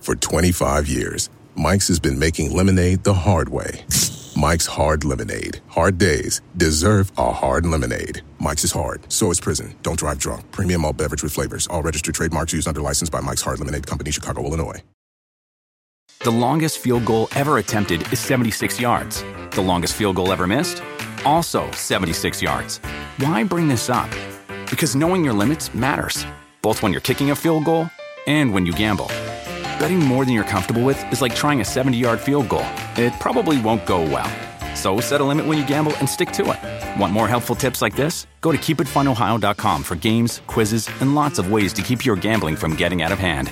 For 25 years, Mike's has been making lemonade the hard way. Mike's Hard Lemonade. Hard days deserve a hard lemonade. Mike's is hard, so is prison. Don't drive drunk. Premium malt beverage with flavors. All registered trademarks used under license by Mike's Hard Lemonade Company, Chicago, Illinois. The longest field goal ever attempted is 76 yards. The longest field goal ever missed? Also 76 yards. Why bring this up? Because knowing your limits matters, both when you're kicking a field goal and when you gamble. Betting more than you're comfortable with is like trying a 70-yard field goal. It probably won't go well. So set a limit when you gamble and stick to it. Want more helpful tips like this? Go to keepitfunohio.com for games, quizzes, and lots of ways to keep your gambling from getting out of hand.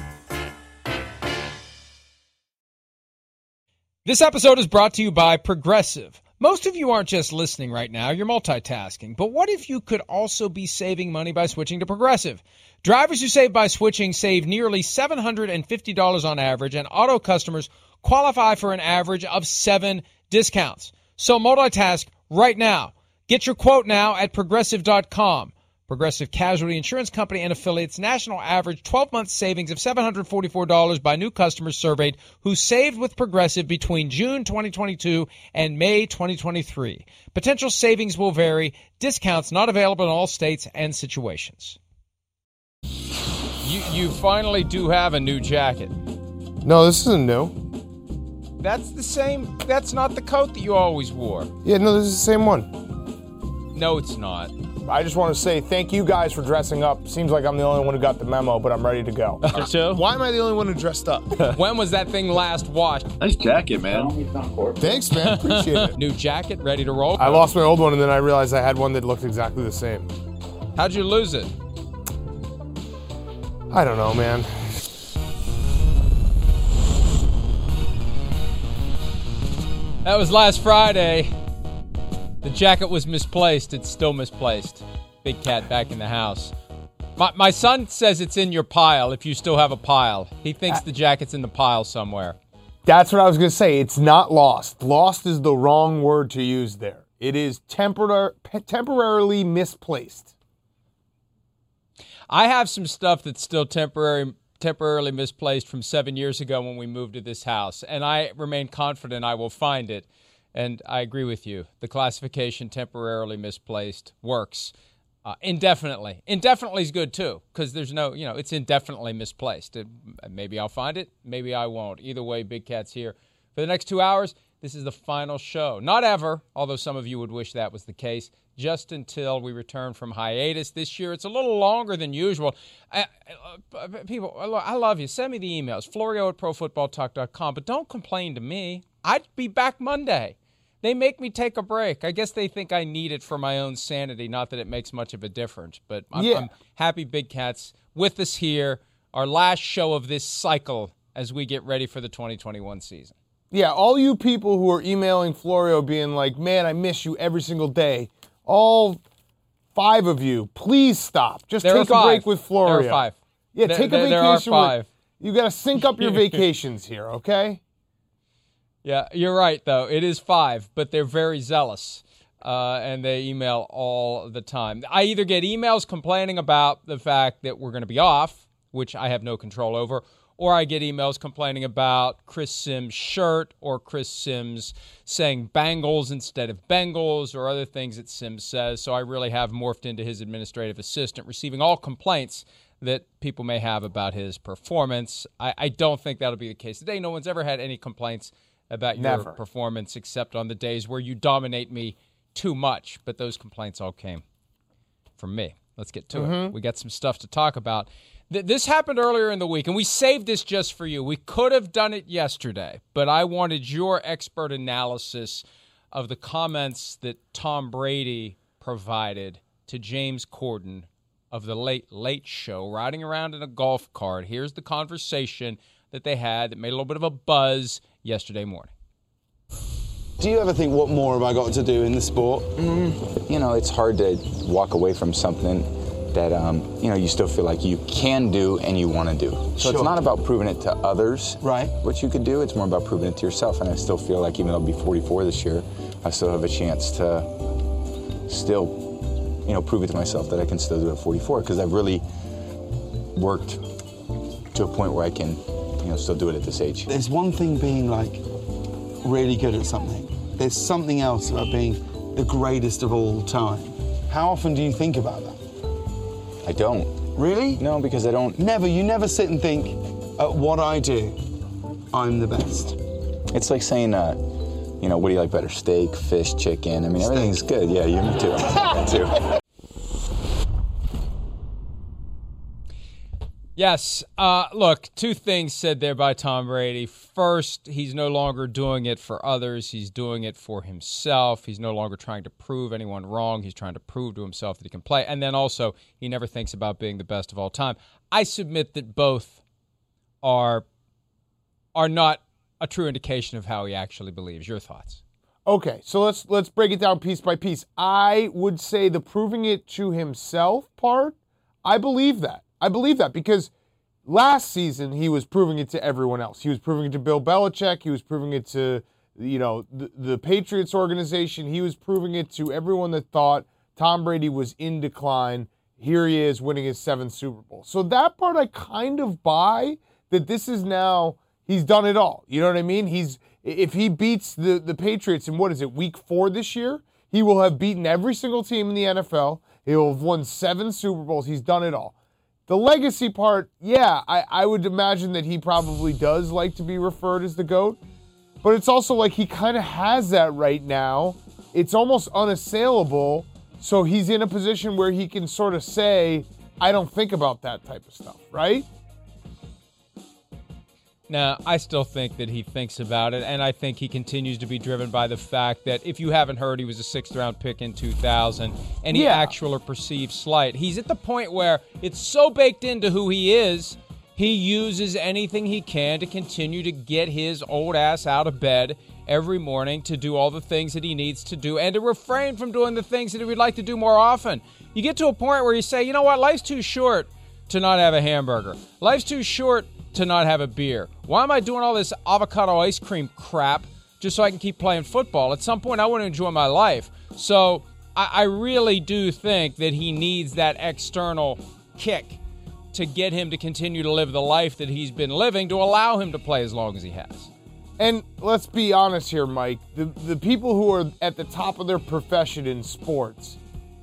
This episode is brought to you by Progressive. Most of you aren't just listening right now, you're multitasking. But what if you could also be saving money by switching to Progressive? Drivers who save by switching save nearly $750 on average, and auto customers qualify for an average of 7 discounts. So multitask right now. Get your quote now at Progressive.com. Progressive Casualty Insurance Company and affiliates, national average 12-month savings of $744 by new customers surveyed who saved with Progressive between June 2022 and May 2023. Potential savings will vary. Discounts not available in all states and situations. You finally do have a new jacket. No, this isn't new. That's the same. That's not the coat that you always wore. Yeah, no, this is the same one. No, it's not. I just want to say thank you guys for dressing up. Seems like I'm the only one who got the memo, but I'm ready to go. Why am I the only one who dressed up? When was that thing last washed? Nice jacket, man. Thanks, man. Appreciate it. New jacket, ready to roll? I lost my old one, and then I realized I had one that looked exactly the same. How'd you lose it? I don't know, man. That was last Friday. The jacket was misplaced. It's still misplaced. Big Cat back in the house. My son says it's in your pile, if you still have a pile. He thinks the jacket's in the pile somewhere. That's what I was going to say. It's not lost. Lost is the wrong word to use there. It is temporarily misplaced. I have some stuff that's still temporarily misplaced from 7 years ago when we moved to this house, and I remain confident I will find it. And I agree with you. The classification temporarily misplaced works indefinitely. Indefinitely is good, too, because there's no, it's indefinitely misplaced. Maybe I'll find it. Maybe I won't. Either way, Big Cat's here. For the next 2 hours, this is the final show. Not ever, although some of you would wish that was the case, just until we return from hiatus. This year, it's a little longer than usual. People, I love you. Send me the emails, Florio@ProFootballTalk.com, but don't complain to me. I'd be back Monday. They make me take a break. I guess they think I need it for my own sanity, not that it makes much of a difference. But I'm happy Big Cat's with us here, our last show of this cycle as we get ready for the 2021 season. Yeah, all you people who are emailing Florio being like, man, I miss you every single day, all 5 of you, please stop. Just take a break with Florio. There are 5. Yeah, take a vacation. There are 5. You got to sync up your vacations here, okay? Yeah, you're right, though. It is 5, but they're very zealous, and they email all the time. I either get emails complaining about the fact that we're going to be off, which I have no control over, or I get emails complaining about Chris Sims' shirt or Chris Sims saying Bengals instead of Bengals or other things that Sims says. So I really have morphed into his administrative assistant, receiving all complaints that people may have about his performance. I don't think that'll be the case today. No one's ever had any complaints about your performance except on the days where you dominate me too much. But those complaints all came from me. Let's get to it. We got some stuff to talk about. This happened earlier in the week, and we saved this just for you. We could have done it yesterday, but I wanted your expert analysis of the comments that Tom Brady provided to James Corden of the Late Late Show, riding around in a golf cart. Here's the conversation that they had that made a little bit of a buzz yesterday morning. Do you ever think, what more have I got to do in the sport? It's hard to walk away from something that, you still feel like you can do and you want to do. So It's not about proving it to others, right, what you could do. It's more about proving it to yourself. And I still feel like even though I'll be 44 this year, I still have a chance to still, prove it to myself that I can still do it at 44 because I've really worked to a point where I can still do it at this age. There's one thing being like really good at something. There's something else about being the greatest of all time. How often do you think about that? I don't. Really? No, because I don't. Never. You never sit and think, at what I do, I'm the best. It's like saying, what do you like better, steak, fish, chicken? I mean, everything's good. Yeah, me too. Me too. Yes. Look, two things said there by Tom Brady. First, he's no longer doing it for others. He's doing it for himself. He's no longer trying to prove anyone wrong. He's trying to prove to himself that he can play. And then also, he never thinks about being the best of all time. I submit that both are not a true indication of how he actually believes. Your thoughts? Okay, so let's break it down piece by piece. I would say the proving it to himself part, I believe that. I believe that because last season he was proving it to everyone else. He was proving it to Bill Belichick. He was proving it to, the Patriots organization. He was proving it to everyone that thought Tom Brady was in decline. Here he is winning his 7th Super Bowl. So that part I kind of buy, that this is now, he's done it all. You know what I mean? If he beats the Patriots in, week 4 this year, he will have beaten every single team in the NFL. He will have won 7 Super Bowls. He's done it all. The legacy part, yeah, I would imagine that he probably does like to be referred as the GOAT. But it's also like he kind of has that right now. It's almost unassailable. So he's in a position where he can sort of say, I don't think about that type of stuff, right? Now, I still think that he thinks about it, and I think he continues to be driven by the fact that, if you haven't heard, he was a 6th-round pick in 2000, any actual or perceived slight. He's at the point where it's so baked into who he is, he uses anything he can to continue to get his old ass out of bed every morning to do all the things that he needs to do and to refrain from doing the things that he would like to do more often. You get to a point where you say, you know what, life's too short to not have a hamburger. Life's too short to not have a beer. Why am I doing all this avocado ice cream crap just so I can keep playing football? At some point, I want to enjoy my life. So I really do think that he needs that external kick to get him to continue to live the life that he's been living to allow him to play as long as he has. And let's be honest here, Mike. The people who are at the top of their profession in sports,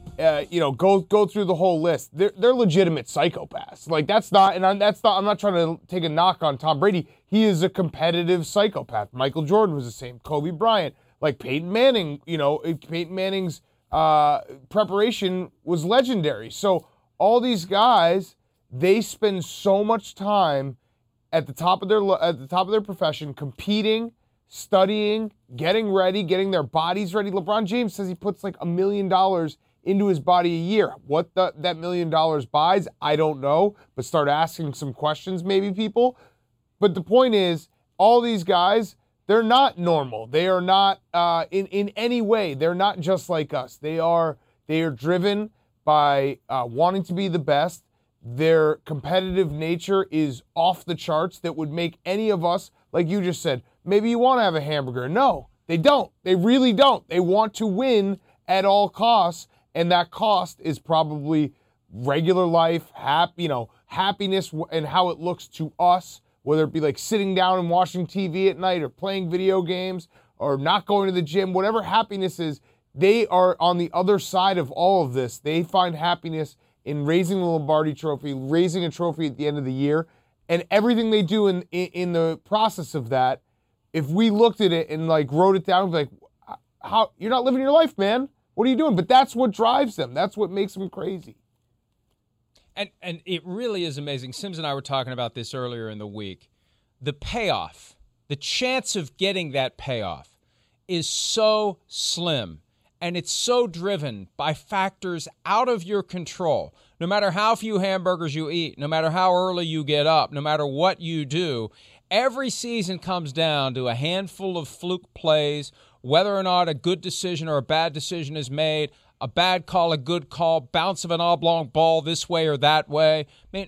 go through the whole list. They're legitimate psychopaths. Like I'm not trying to take a knock on Tom Brady. He is a competitive psychopath. Michael Jordan was the same. Kobe Bryant, like Peyton Manning. Peyton Manning's preparation was legendary. So all these guys, they spend so much time at the top of their profession, competing, studying, getting ready, getting their bodies ready. LeBron James says he puts like $1 million into his body a year. What that $1 million buys, I don't know, but start asking some questions, maybe, people. But the point is, all these guys, they're not normal. They are not in any way. They're not just like us. They are driven by wanting to be the best. Their competitive nature is off the charts that would make any of us, like you just said, maybe you want to have a hamburger. No, they don't. They really don't. They want to win at all costs, and that cost is probably regular life, happiness, and how it looks to us, whether it be like sitting down and watching TV at night or playing video games or not going to the gym, whatever happiness is, they are on the other side of all of this. They find happiness in raising the Lombardi Trophy, raising a trophy at the end of the year, and everything they do in the process of that. If we looked at it and like wrote it down, like, how you're not living your life, man. What are you doing? But that's what drives them. That's what makes them crazy. And it really is amazing. Sims and I were talking about this earlier in the week. The payoff, the chance of getting that payoff is so slim. And it's so driven by factors out of your control. No matter how few hamburgers you eat, no matter how early you get up, no matter what you do, every season comes down to a handful of fluke plays, whether or not a good decision or a bad decision is made, a bad call, a good call, bounce of an oblong ball this way or that way.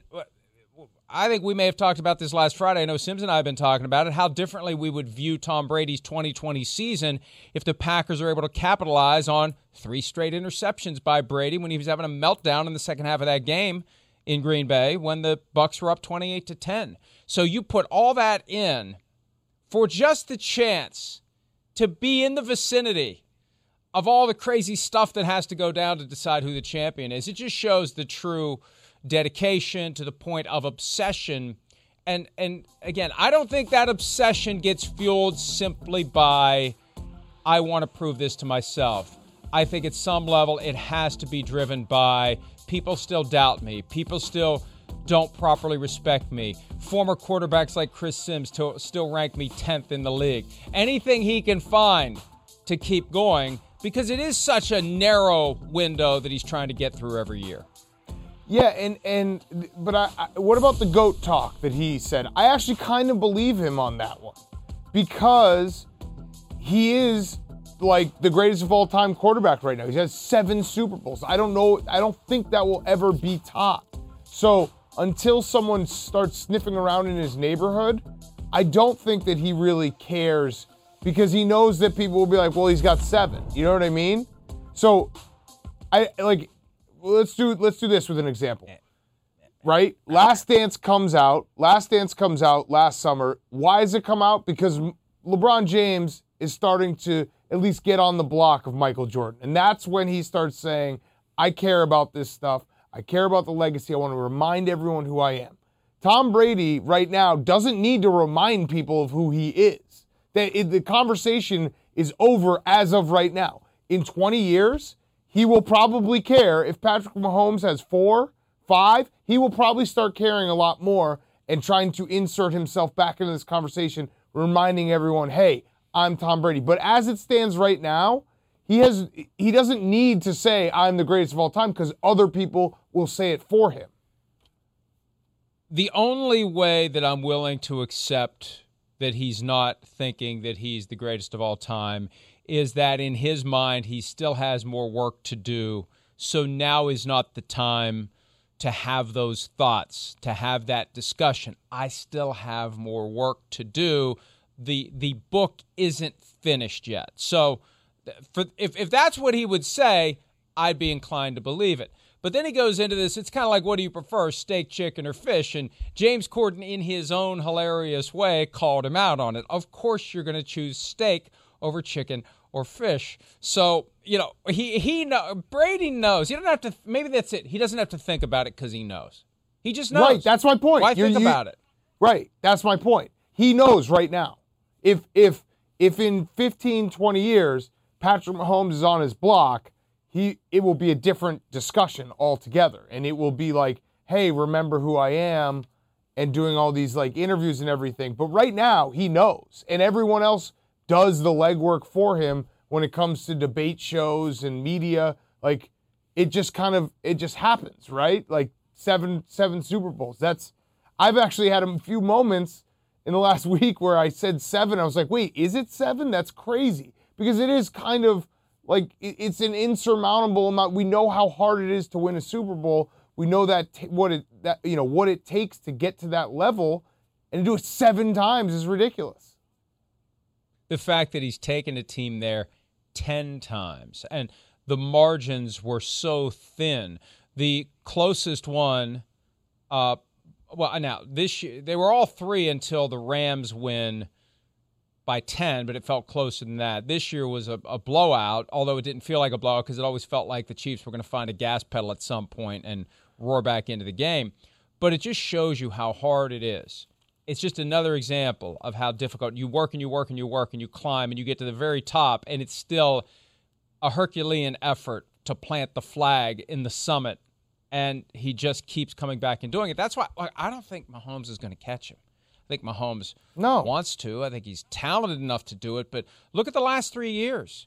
I think we may have talked about this last Friday. I know Sims and I have been talking about it, how differently we would view Tom Brady's 2020 season if the Packers are able to capitalize on 3 straight interceptions by Brady when he was having a meltdown in the second half of that game in Green Bay when the Bucs were up 28-10. So you put all that in for just the chance to be in the vicinity of all the crazy stuff that has to go down to decide who the champion is. It just shows the true dedication to the point of obsession. And again, I don't think that obsession gets fueled simply by, I want to prove this to myself. I think at some level it has to be driven by people still doubt me. People still don't properly respect me. Former quarterbacks like Chris Sims still rank me 10th in the league. Anything he can find to keep going, because it is such a narrow window that he's trying to get through every year. Yeah, but what about the GOAT talk that he said? I actually kind of believe him on that one, because he is like the greatest of all time quarterback right now. He has 7 Super Bowls. I don't think that will ever be topped. So until someone starts sniffing around in his neighborhood, I don't think that he really cares, because he knows that people will be like, well, he's got 7. You know what I mean? So let's do this with an example. Right? Last Dance comes out last summer. Why does it come out? Because LeBron James is starting to at least get on the block of Michael Jordan. And that's when he starts saying, I care about this stuff. I care about the legacy. I want to remind everyone who I am. Tom Brady right now doesn't need to remind people of who he is. The conversation is over as of right now. In 20 years, he will probably care. If Patrick Mahomes has 4, 5, he will probably start caring a lot more and trying to insert himself back into this conversation, reminding everyone, hey, I'm Tom Brady. But as it stands right now, he doesn't need to say I'm the greatest of all time, because other people will say it for him. The only way that I'm willing to accept that he's not thinking that he's the greatest of all time is that in his mind he still has more work to do. So now is not the time to have those thoughts, to have that discussion. I still have more work to do. The book isn't finished yet. So if that's what he would say, I'd be inclined to believe it. But then he goes into this, it's kind of like, what do you prefer, steak, chicken, or fish? And James Corden, in his own hilarious way, called him out on it. Of course you're going to choose steak over chicken or fish. So, Brady knows. You don't have to, maybe that's it. He doesn't have to think about it because he knows. He just knows. Right, that's my point. Why think about it? Right, that's my point. He knows right now. If in 15, 20 years, Patrick Mahomes is on his block, it will be a different discussion altogether. And it will be like, hey, remember who I am, and doing all these like interviews and everything. But right now, he knows. And everyone else does the legwork for him when it comes to debate shows and media. Like, it just happens, right? Like seven Super Bowls. I've actually had a few moments in the last week where I said 7. I was like, wait, is it 7? That's crazy. Because it is kind of like, it's an insurmountable amount. We know how hard it is to win a Super Bowl. We know what it takes to get to that level, and to do it 7 times is ridiculous. The fact that he's taken a team there 10 times, and the margins were so thin. The closest one, now this year, they were all 3 until the Rams win by 10, but it felt closer than that. This year was a blowout, although it didn't feel like a blowout because it always felt like the Chiefs were going to find a gas pedal at some point and roar back into the game. But it just shows you how hard it is. It's just another example of how difficult you work and you work and you work and you climb and you get to the very top, and it's still a Herculean effort to plant the flag in the summit, and he just keeps coming back and doing it. That's why I don't think Mahomes is going to catch him. I think Mahomes wants to. I think he's talented enough to do it. But look at the last 3 years.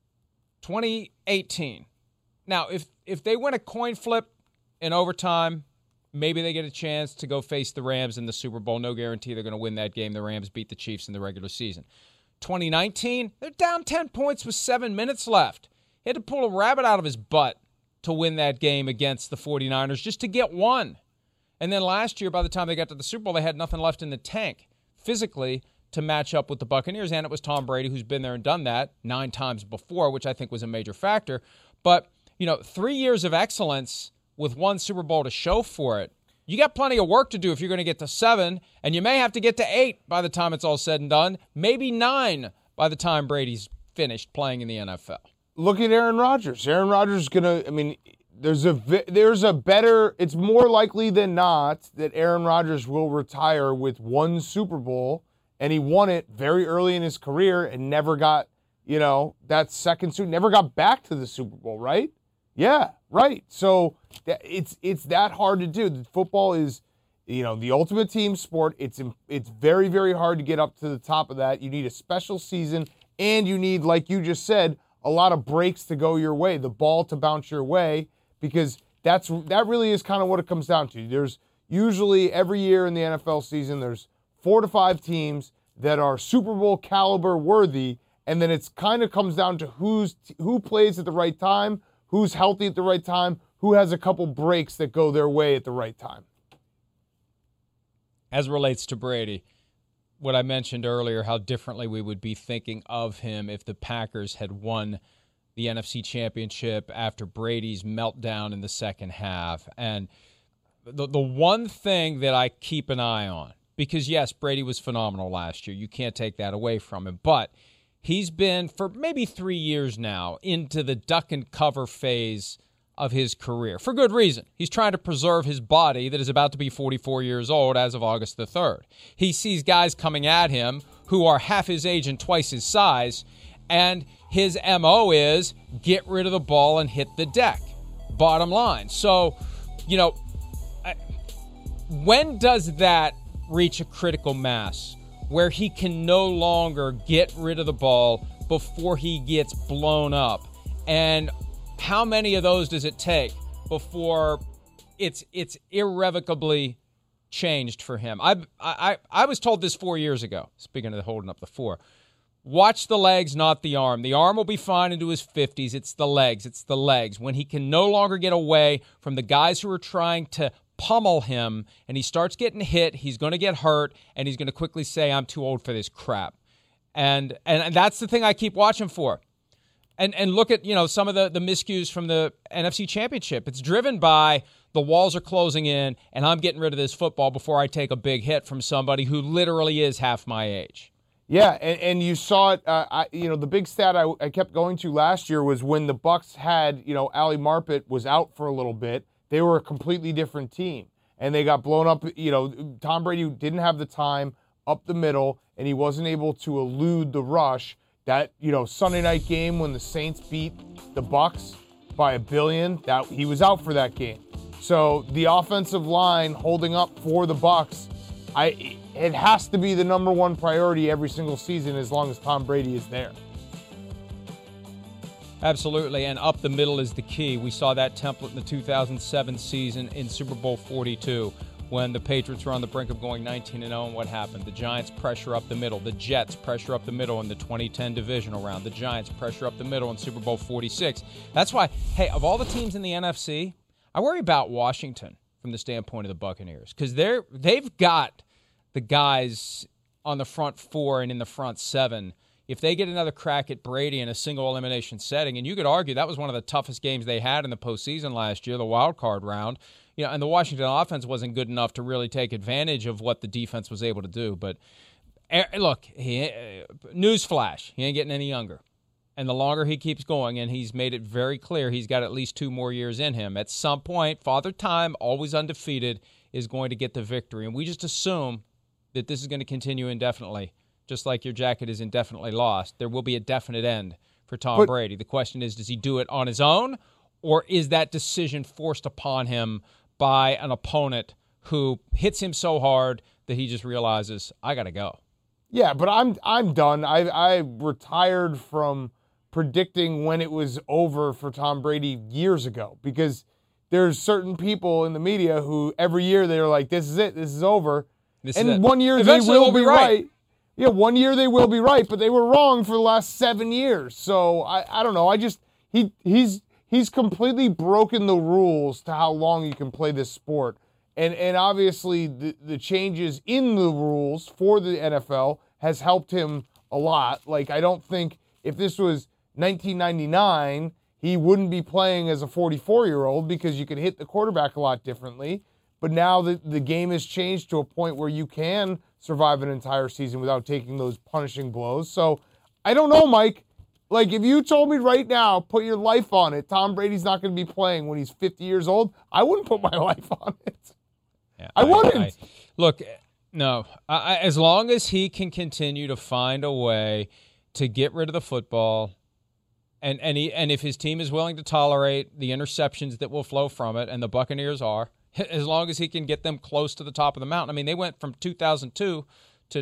2018. Now, if they win a coin flip in overtime, maybe they get a chance to go face the Rams in the Super Bowl. No guarantee they're going to win that game. The Rams beat the Chiefs in the regular season. 2019, they're down 10 points with 7 minutes left. He had to pull a rabbit out of his butt to win that game against the 49ers just to get one. And then last year, by the time they got to the Super Bowl, they had nothing left in the tank physically to match up with the Buccaneers. And it was Tom Brady who's been there and done that 9 times before, which I think was a major factor. But, 3 years of excellence with one Super Bowl to show for it, you got plenty of work to do if you're going to get to 7, and you may have to get to 8 by the time it's all said and done, maybe 9 by the time Brady's finished playing in the NFL. Look at Aaron Rodgers. Aaron Rodgers is going to, I mean, there's a better, it's more likely than not that Aaron Rodgers will retire with one Super Bowl, and he won it very early in his career and never got, that second Super, never got back to the Super Bowl, right? Yeah, right. So it's that hard to do. Football is, the ultimate team sport. It's very, very hard to get up to the top of that. You need a special season, and you need, like you just said, a lot of breaks to go your way, the ball to bounce your way, because that really is kind of what it comes down to. There's usually every year in the NFL season, there's 4 to 5 teams that are Super Bowl caliber worthy, and then it's kind of comes down to who plays at the right time, who's healthy at the right time, who has a couple breaks that go their way at the right time. As relates to Brady, what I mentioned earlier, how differently we would be thinking of him if the Packers had won the NFC Championship after Brady's meltdown in the second half. And the one thing that I keep an eye on, because yes, Brady was phenomenal last year. You can't take that away from him. But he's been, for maybe 3 years now, into the duck and cover phase of his career. For good reason. He's trying to preserve his body that is about to be 44 years old as of August the 3rd. He sees guys coming at him who are half his age and twice his size, and his MO is get rid of the ball and hit the deck. Bottom line. So, when does that reach a critical mass where he can no longer get rid of the ball before he gets blown up? And how many of those does it take before it's irrevocably changed for him? I was told this 4 years ago, speaking of holding up the 4. Watch the legs, not the arm. The arm will be fine into his 50s. It's the legs. It's the legs. When he can no longer get away from the guys who are trying to pummel him and he starts getting hit, he's going to get hurt, and he's going to quickly say, I'm too old for this crap. And that's the thing I keep watching for. And look at, some of the miscues from the NFC Championship. It's driven by the walls are closing in, and I'm getting rid of this football before I take a big hit from somebody who literally is half my age. Yeah, and you saw it. The big stat I kept going to last year was when the Bucs had, Ali Marpet was out for a little bit. They were a completely different team, and they got blown up. Tom Brady didn't have the time up the middle, and he wasn't able to elude the rush. That, Sunday night game when the Saints beat the Bucs by 1 billion, that he was out for that game. So the offensive line holding up for the Bucs, it has to be the number one priority every single season as long as Tom Brady is there. Absolutely, and up the middle is the key. We saw that template in the 2007 season in Super Bowl 42 when the Patriots were on the brink of going 19-0, and what happened? The Giants pressure up the middle. The Jets pressure up the middle in the 2010 divisional round. The Giants pressure up the middle in Super Bowl 46. That's why, hey, of all the teams in the NFC, I worry about Washington from the standpoint of the Buccaneers because they've got the guys on the front 4 and in the front 7. If they get another crack at Brady in a single elimination setting, and you could argue that was one of the toughest games they had in the postseason last year, the wild card round, and the Washington offense wasn't good enough to really take advantage of what the defense was able to do. But look, newsflash, he ain't getting any younger. And the longer he keeps going, and he's made it very clear he's got at least 2 more years in him, at some point, Father Time, always undefeated, is going to get the victory. And we just assume that this is going to continue indefinitely. Just like your jacket is indefinitely lost, there will be a definite end for Tom Brady. The question is, does he do it on his own, or is that decision forced upon him by an opponent who hits him so hard that he just realizes, I got to go? Yeah, but I'm done. I retired from predicting when it was over for Tom Brady years ago because there's certain people in the media who every year they're like, this is it, this is over. And 1 year eventually they will be right. Yeah, 1 year they will be right, but they were wrong for the last 7 years. So I don't know. He's completely broken the rules to how long you can play this sport. And obviously the changes in the rules for the NFL has helped him a lot. Like, I don't think if this was 1999, he wouldn't be playing as a 44-year-old because you could hit the quarterback a lot differently. But now the game has changed to a point where you can survive an entire season without taking those punishing blows. So I don't know, Mike. Like, if you told me right now, put your life on it, Tom Brady's not going to be playing when he's 50 years old, I wouldn't put my life on it. Yeah, I wouldn't. Look, no. As long as he can continue to find a way to get rid of the football, and if his team is willing to tolerate the interceptions that will flow from it, and the Buccaneers are, as long as he can get them close to the top of the mountain. I mean, they went from 2002 to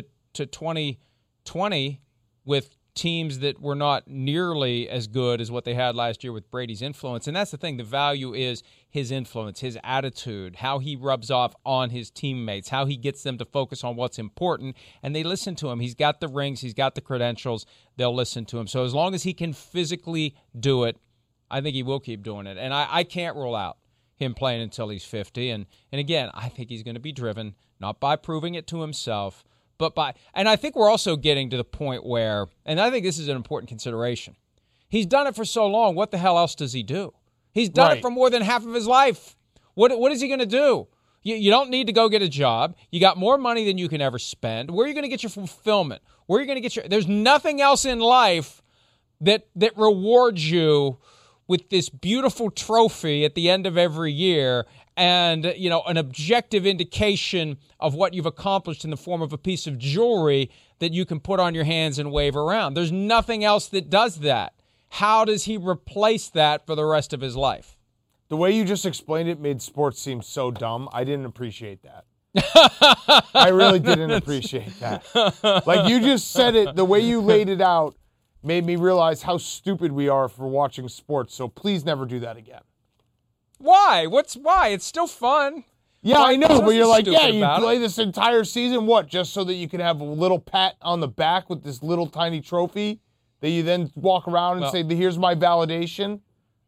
2020 with teams that were not nearly as good as what they had last year with Brady's influence. And that's the thing. The value is his influence, his attitude, how he rubs off on his teammates, how he gets them to focus on what's important. And they listen to him. He's got the rings. He's got the credentials. They'll listen to him. So as long as he can physically do it, I think he will keep doing it. And I can't rule out him playing until he's 50. And again, I think he's going to be driven, not by proving it to himself, but and I think we're also getting to the point where, and I think this is an important consideration, he's done it for so long, what the hell else does he do? He's done it for more than half of his life. What is he going to do? You don't need to go get a job. You got more money than you can ever spend. Where are you going to get your fulfillment? Where are you going to get there's nothing else in life that rewards you with this beautiful trophy at the end of every year and, an objective indication of what you've accomplished in the form of a piece of jewelry that you can put on your hands and wave around. There's nothing else that does that. How does he replace that for the rest of his life? The way you just explained it made sports seem so dumb. I didn't appreciate that. I really didn't appreciate that. Like, you just said it, the way you laid it out made me realize how stupid we are for watching sports. So please never do that again. Why? Why? It's still fun. Yeah, I know, but you're like, yeah, you play this entire season, what, just so that you can have a little pat on the back with this little tiny trophy that you then walk around and say, here's my validation?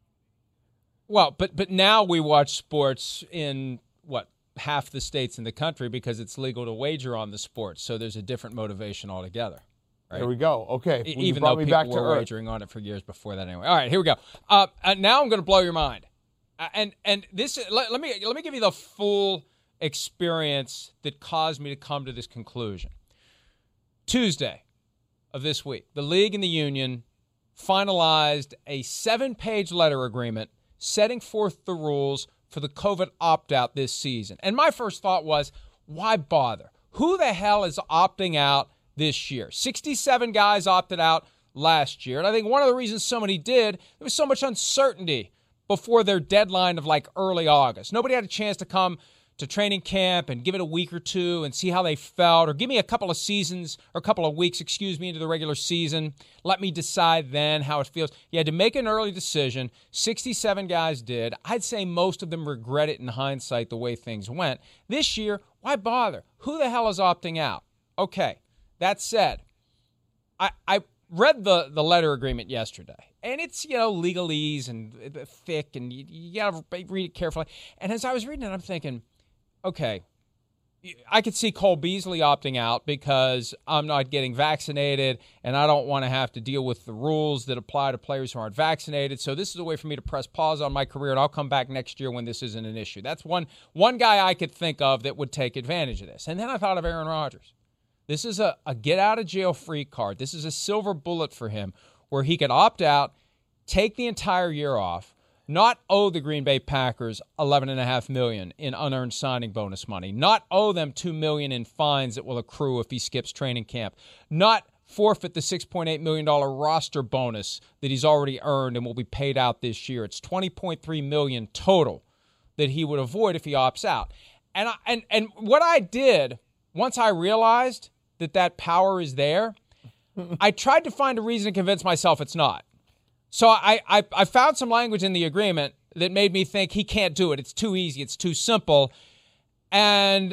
Well, but now we watch sports in, half the states in the country because it's legal to wager on the sports, so there's a different motivation altogether. Right? There we go. Okay. Even though people were wagering on it for years before that anyway. All right, here we go. Now I'm going to blow your mind. And this let me give you the full experience that caused me to come to this conclusion. Tuesday of this week, the league and the union finalized a 7-page letter agreement setting forth the rules for the COVID opt-out this season. And my first thought was, why bother? Who the hell is opting out this year? 67 guys opted out last year. And I think one of the reasons so many did, there was so much uncertainty before their deadline of early August. Nobody had a chance to come to training camp and give it a week or two and see how they felt, or give me a couple of weeks, into the regular season. Let me decide then how it feels. You had to make an early decision. 67 guys did. I'd say most of them regret it in hindsight the way things went. This year, why bother? Who the hell is opting out? Okay, that said, I read the letter agreement yesterday. And it's, legalese and thick, and you got to read it carefully. And as I was reading it, I'm thinking, okay, I could see Cole Beasley opting out because I'm not getting vaccinated, and I don't want to have to deal with the rules that apply to players who aren't vaccinated. So this is a way for me to press pause on my career, and I'll come back next year when this isn't an issue. That's one guy I could think of that would take advantage of this. And then I thought of Aaron Rodgers. This is a get-out-of-jail-free card. This is a silver bullet for him, where he could opt out, take the entire year off, not owe the Green Bay Packers $11.5 million in unearned signing bonus money, not owe them $2 million in fines that will accrue if he skips training camp, not forfeit the $6.8 million roster bonus that he's already earned and will be paid out this year. It's $20.3 million total that he would avoid if he opts out. And what I did once I realized that power is there, I tried to find a reason to convince myself it's not. So I found some language in the agreement that made me think he can't do it. It's too easy. It's too simple. And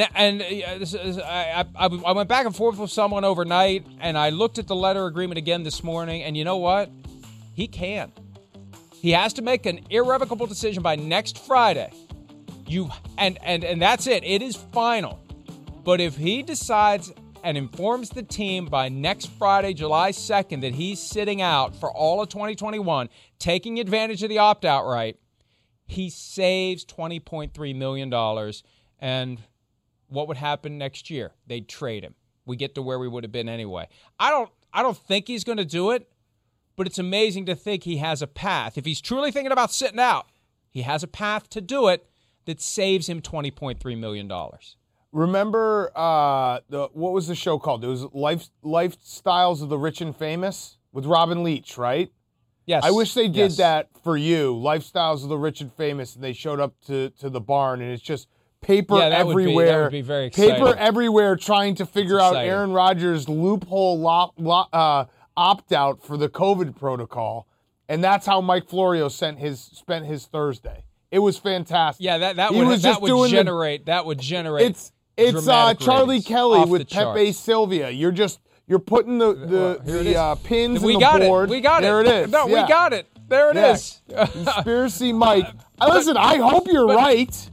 I went back and forth with someone overnight, and I looked at the letter agreement again this morning, and you know what? He can. He has to make an irrevocable decision by next Friday. And that's it. It is final. But if he decides and informs the team by next Friday, July 2nd, that he's sitting out for all of 2021, taking advantage of the opt-out right, he saves $20.3 million. And what would happen next year? They'd trade him. We get to where we would have been anyway. I don't think he's going to do it, but it's amazing to think he has a path. If he's truly thinking about sitting out, he has a path to do it that saves him $20.3 million. Remember what was the show called? It was Lifestyles of the Rich and Famous with Robin Leach, right? Yes. I wish they did that for you, Lifestyles of the Rich and Famous, and they showed up to the barn, and it's just paper everywhere. That would be very exciting. Paper everywhere trying to figure out Aaron Rodgers' loophole opt-out for the COVID protocol, and that's how Mike Florio spent his Thursday. It was fantastic. Yeah, that would generate. It's Charlie Kelly with Pepe Sylvia. You're putting the pins in the board. We got it. There it is. No, we got it. There it is. Conspiracy Mike. Listen, I hope you're right.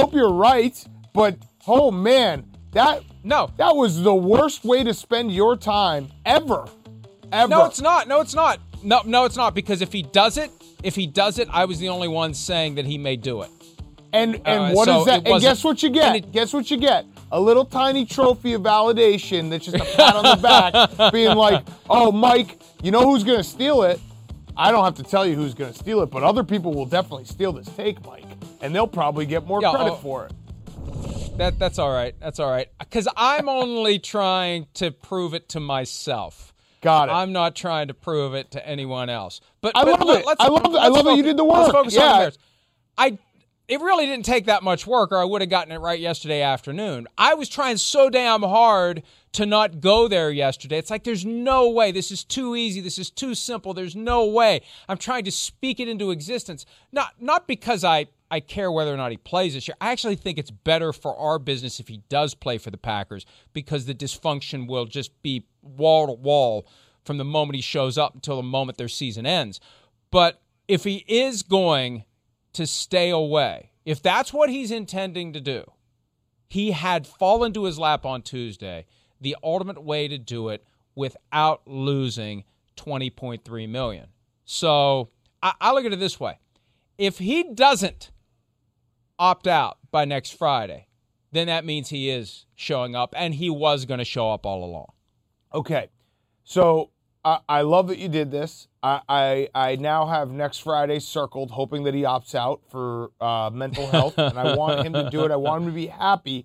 But oh man, that was the worst way to spend your time ever. No, it's not. No, it's not. Because if he does it, I was the only one saying that he may do it. And what is that? And guess what you get? Guess what you get? A little tiny trophy of validation that's just a pat on the back, being like, oh, Mike, you know who's going to steal it? I don't have to tell you who's going to steal it, but other people will definitely steal this take, Mike. And they'll probably get more credit for it. That's all right. That's all right. Because I'm only trying to prove it to myself. Got it. I'm not trying to prove it to anyone else. But I love it. I love that you did the work. Let's focus on the Bears. It really didn't take that much work, or I would have gotten it right yesterday afternoon. I was trying so damn hard to not go there yesterday. It's like, there's no way. This is too easy. This is too simple. There's no way. I'm trying to speak it into existence. Not because I care whether or not he plays this year. I actually think it's better for our business if he does play for the Packers, because the dysfunction will just be wall to wall from the moment he shows up until the moment their season ends. But if he is going to stay away, if that's what he's intending to do, he had fallen to his lap on Tuesday the ultimate way to do it without losing $20.3 million. So I look at it this way. If he doesn't opt out by next Friday, then that means he is showing up, and he was going to show up all along. Okay. So I love that you did this. I now have next Friday circled, hoping that he opts out for mental health, and I want him to do it. I want him to be happy.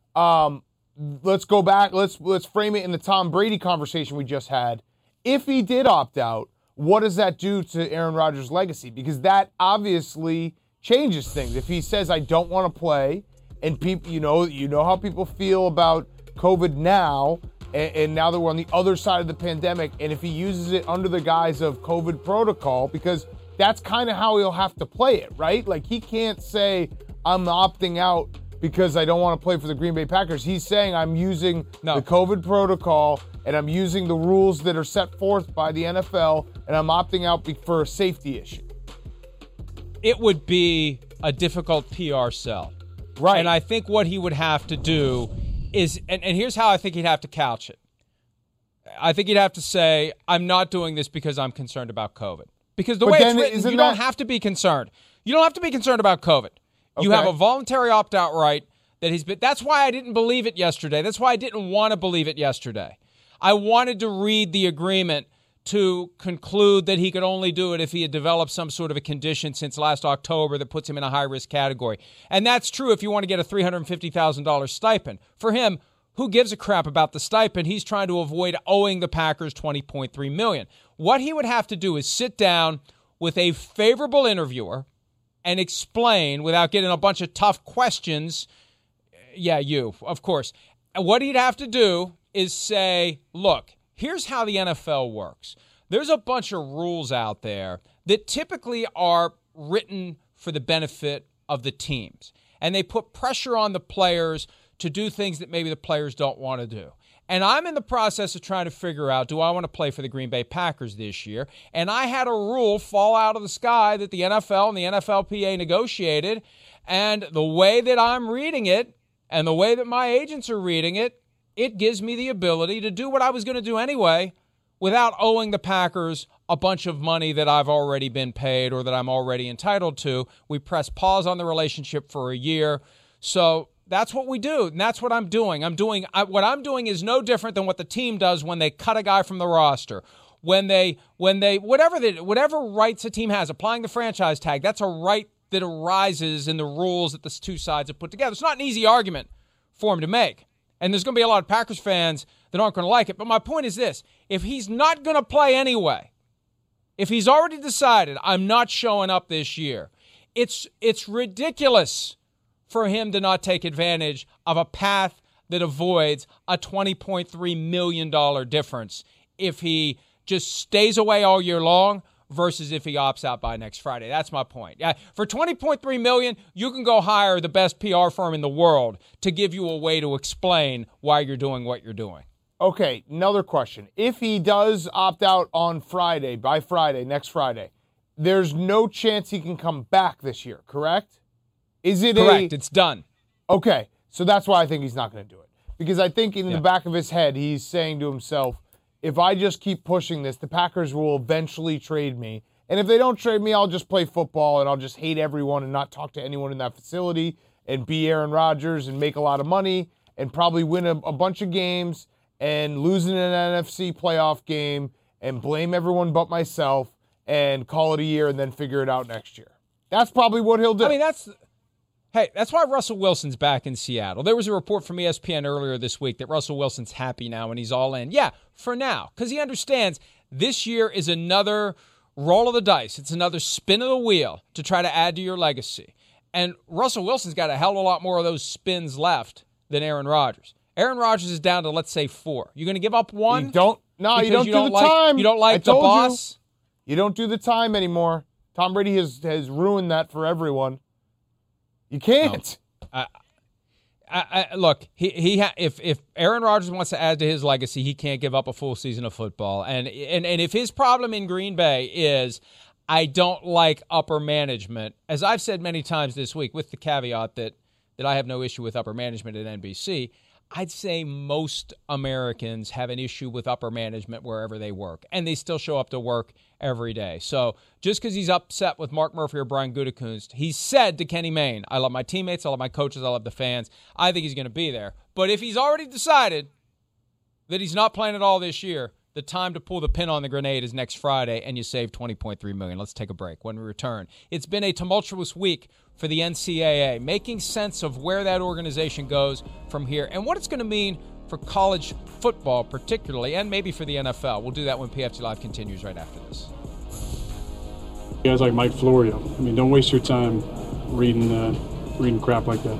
Let's go back. Let's frame it in the Tom Brady conversation we just had. If he did opt out, what does that do to Aaron Rodgers' legacy? Because that obviously changes things. If he says, I don't want to play, and people, you know how people feel about COVID now, and now that we're on the other side of the pandemic, and if he uses it under the guise of COVID protocol, because that's kind of how he'll have to play it, right? Like, he can't say, I'm opting out because I don't want to play for the Green Bay Packers. He's saying, I'm using the COVID protocol, and I'm using the rules that are set forth by the NFL, and I'm opting out for a safety issue. It would be a difficult PR sell. Right. And I think what he would have to do is, and here's how I think he'd have to couch it. I think he'd have to say, I'm not doing this because I'm concerned about COVID. Because the way it's written, you don't have to be concerned. You don't have to be concerned about COVID. Okay. You have a voluntary opt-out right that he's been. That's why I didn't believe it yesterday. That's why I didn't want to believe it yesterday. I wanted to read the agreement to conclude that he could only do it if he had developed some sort of a condition since last October that puts him in a high-risk category. And that's true if you want to get a $350,000 stipend. For him, who gives a crap about the stipend? He's trying to avoid owing the Packers $20.3 million. What he would have to do is sit down with a favorable interviewer and explain, without getting a bunch of tough questions, of course. And what he'd have to do is say, look, here's how the NFL works. There's a bunch of rules out there that typically are written for the benefit of the teams. And they put pressure on the players to do things that maybe the players don't want to do. And I'm in the process of trying to figure out, do I want to play for the Green Bay Packers this year? And I had a rule fall out of the sky that the NFL and the NFLPA negotiated. And the way that I'm reading it and the way that my agents are reading it, it gives me the ability to do what I was going to do anyway without owing the Packers a bunch of money that I've already been paid or that I'm already entitled to. We press pause on the relationship for a year. So that's what we do, and that's what I'm doing. What I'm doing is no different than what the team does when they cut a guy from the roster. When they whatever rights a team has, applying the franchise tag, that's a right that arises in the rules that the two sides have put together. It's not an easy argument for him to make. And there's going to be a lot of Packers fans that aren't going to like it. But my point is this. If he's not going to play anyway, if he's already decided I'm not showing up this year, it's ridiculous for him to not take advantage of a path that avoids a $20.3 million difference if he just stays away all year long versus if he opts out by next Friday. That's my point. Yeah, for $20.3 million, you can go hire the best PR firm in the world to give you a way to explain why you're doing what you're doing. Okay, another question. If he does opt out on Friday, next Friday, there's no chance he can come back this year, correct? Is it correct? It's done. Okay, so that's why I think he's not going to do it. Because I think in the back of his head, he's saying to himself, if I just keep pushing this, the Packers will eventually trade me. And if they don't trade me, I'll just play football and I'll just hate everyone and not talk to anyone in that facility and be Aaron Rodgers and make a lot of money and probably win a bunch of games and lose in an NFC playoff game and blame everyone but myself and call it a year and then figure it out next year. That's probably what he'll do. I mean, that's why Russell Wilson's back in Seattle. There was a report from ESPN earlier this week that Russell Wilson's happy now and he's all in. Yeah, for now, because he understands this year is another roll of the dice. It's another spin of the wheel to try to add to your legacy. And Russell Wilson's got a hell of a lot more of those spins left than Aaron Rodgers. Aaron Rodgers is down to, let's say, 4. You're going to give up 1? You don't do the time. You don't like the boss? You don't do the time anymore. Tom Brady has ruined that for everyone. You can't. No. Look, if Aaron Rodgers wants to add to his legacy, he can't give up a full season of football. And if his problem in Green Bay is I don't like upper management, as I've said many times this week, with the caveat that I have no issue with upper management at NBC, I'd say most Americans have an issue with upper management wherever they work, and they still show up to work every day. So just because he's upset with Mark Murphy or Brian Gutekunst, he said to Kenny Mayne, I love my teammates, I love my coaches, I love the fans. I think he's going to be there. But if he's already decided that he's not playing at all this year, the time to pull the pin on the grenade is next Friday, and you save $20.3 million. Let's take a break. When we return, it's been a tumultuous week for the NCAA, making sense of where that organization goes from here and what it's going to mean for college football particularly, and maybe for the NFL. We'll do that when PFT Live continues right after this. Guys like Mike Florio, I mean, don't waste your time reading crap like that.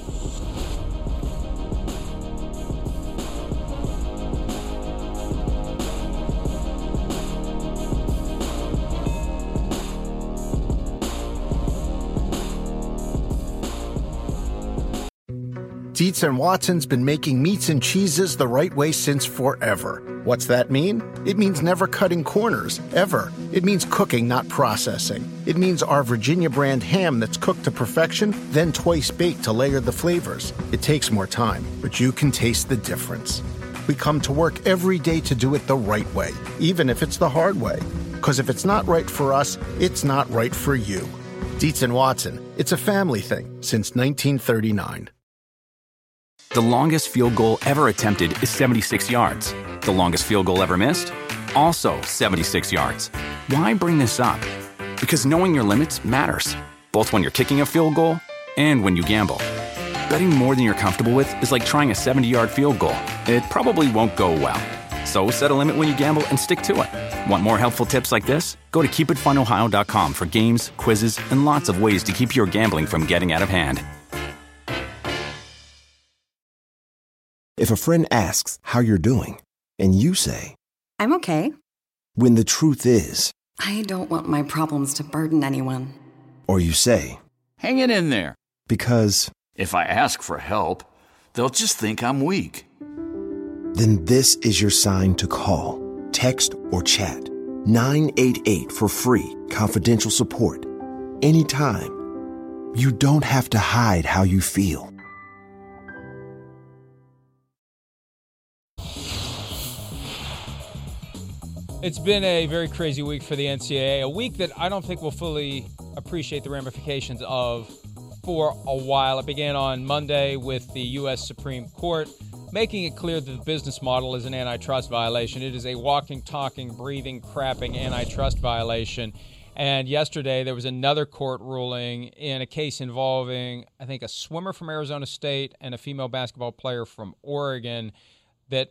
Dietz & Watson's been making meats and cheeses the right way since forever. What's that mean? It means never cutting corners, ever. It means cooking, not processing. It means our Virginia brand ham that's cooked to perfection, then twice baked to layer the flavors. It takes more time, but you can taste the difference. We come to work every day to do it the right way, even if it's the hard way. Because if it's not right for us, it's not right for you. Dietz & Watson, it's a family thing since 1939. The longest field goal ever attempted is 76 yards. The longest field goal ever missed? Also 76 yards. Why bring this up? Because knowing your limits matters, both when you're kicking a field goal and when you gamble. Betting more than you're comfortable with is like trying a 70-yard field goal. It probably won't go well. So set a limit when you gamble and stick to it. Want more helpful tips like this? Go to keepitfunohio.com for games, quizzes, and lots of ways to keep your gambling from getting out of hand. If a friend asks how you're doing, and you say, I'm okay. When the truth is, I don't want my problems to burden anyone. Or you say, hang it in there. Because if I ask for help, they'll just think I'm weak. Then this is your sign to call, text, or chat 988 for free, confidential support. Anytime. You don't have to hide how you feel. It's been a very crazy week for the NCAA, a week that I don't think we'll fully appreciate the ramifications of for a while. It began on Monday with the U.S. Supreme Court making it clear that the business model is an antitrust violation. It is a walking, talking, breathing, crapping antitrust violation. And yesterday there was another court ruling in a case involving, I think, a swimmer from Arizona State and a female basketball player from Oregon that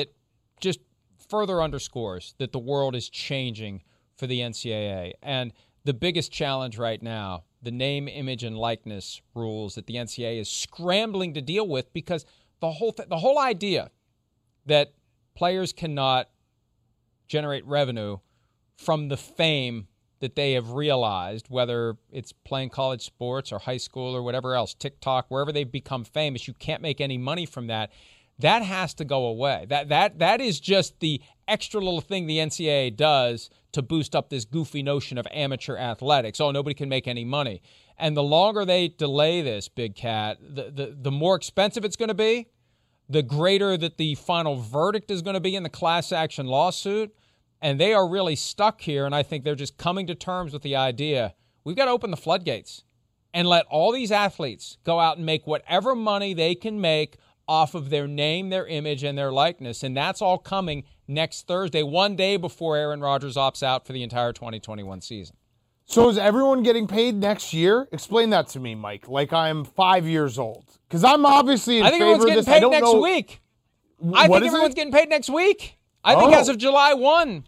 just further underscores that the world is changing for the NCAA. And the biggest challenge right now, the name, image, and likeness rules that the NCAA is scrambling to deal with, because the whole idea that players cannot generate revenue from the fame that they have realized, whether it's playing college sports or high school or whatever else, TikTok, wherever they've become famous, you can't make any money from that. That has to go away. That is just the extra little thing the NCAA does to boost up this goofy notion of amateur athletics. Oh, nobody can make any money. And the longer they delay this, Big Cat, the more expensive it's going to be, the greater that the final verdict is going to be in the class action lawsuit. And they are really stuck here, and I think they're just coming to terms with the idea, we've got to open the floodgates and let all these athletes go out and make whatever money they can make off of their name, their image, and their likeness. And that's all coming next Thursday, one day before Aaron Rodgers opts out for the entire 2021 season. So is everyone getting paid next year? Explain that to me, Mike, like I'm 5 years old. Because I'm obviously in favor of this. I think everyone's getting paid next week. I think everyone's getting paid next week. I think as of July 1.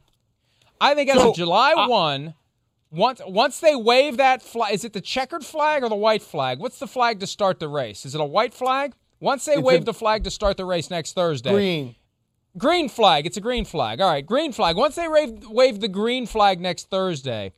I think as of July 1, once they wave that flag, is it the checkered flag or the white flag? What's the flag to start the race? Is it a white flag? Once they wave the flag to start the race next Thursday. Green flag. It's a green flag. All right, green flag. Once they wave the green flag next Thursday,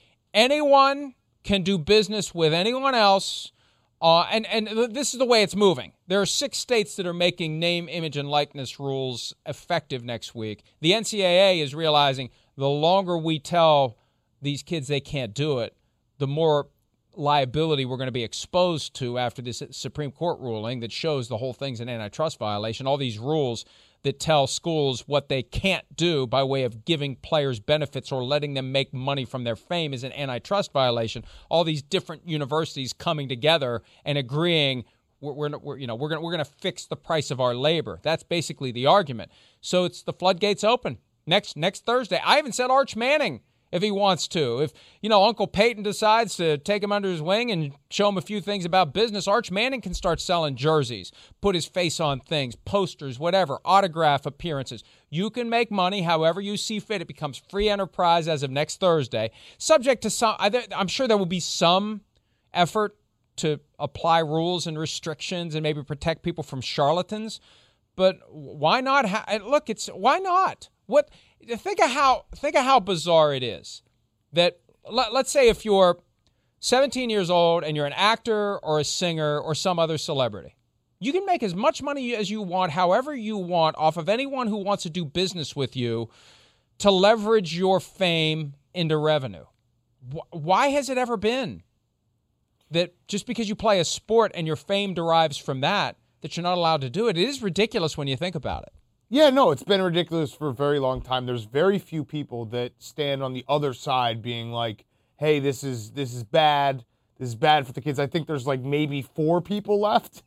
anyone can do business with anyone else. And this is the way it's moving. There are 6 states that are making name, image, and likeness rules effective next week. The NCAA is realizing the longer we tell these kids they can't do it, the more liability we're going to be exposed to after this Supreme Court ruling that shows the whole thing's an antitrust violation. All these rules that tell schools what they can't do by way of giving players benefits or letting them make money from their fame is an antitrust violation. All these different universities coming together and agreeing we're going to fix the price of our labor. That's basically the argument. So it's the floodgates open next Thursday. I even said Arch Manning, if he wants to. If, Uncle Peyton decides to take him under his wing and show him a few things about business, Arch Manning can start selling jerseys, put his face on things, posters, whatever, autograph appearances. You can make money however you see fit. It becomes free enterprise as of next Thursday, subject to some, I'm sure there will be some effort to apply rules and restrictions and maybe protect people from charlatans. But why not? Why not? Think of how bizarre it is that let's say if you're 17 years old and you're an actor or a singer or some other celebrity, you can make as much money as you want, however you want, off of anyone who wants to do business with you to leverage your fame into revenue. Why has it ever been that just because you play a sport and your fame derives from that you're not allowed to do it? It is ridiculous when you think about it. Yeah, no, it's been ridiculous for a very long time. There's very few people that stand on the other side being like, hey, this is bad. This is bad for the kids. I think there's like maybe 4 people left.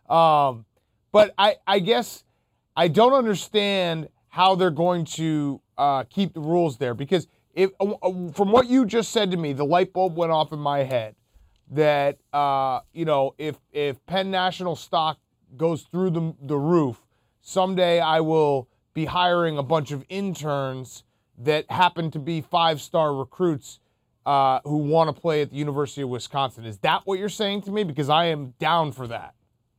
But I guess I don't understand how they're going to keep the rules there, because from what you just said to me, the light bulb went off in my head that, if Penn National stock goes through the roof, someday I will be hiring a bunch of interns that happen to be 5-star recruits who want to play at the University of Wisconsin. Is that what you're saying to me? Because I am down for that.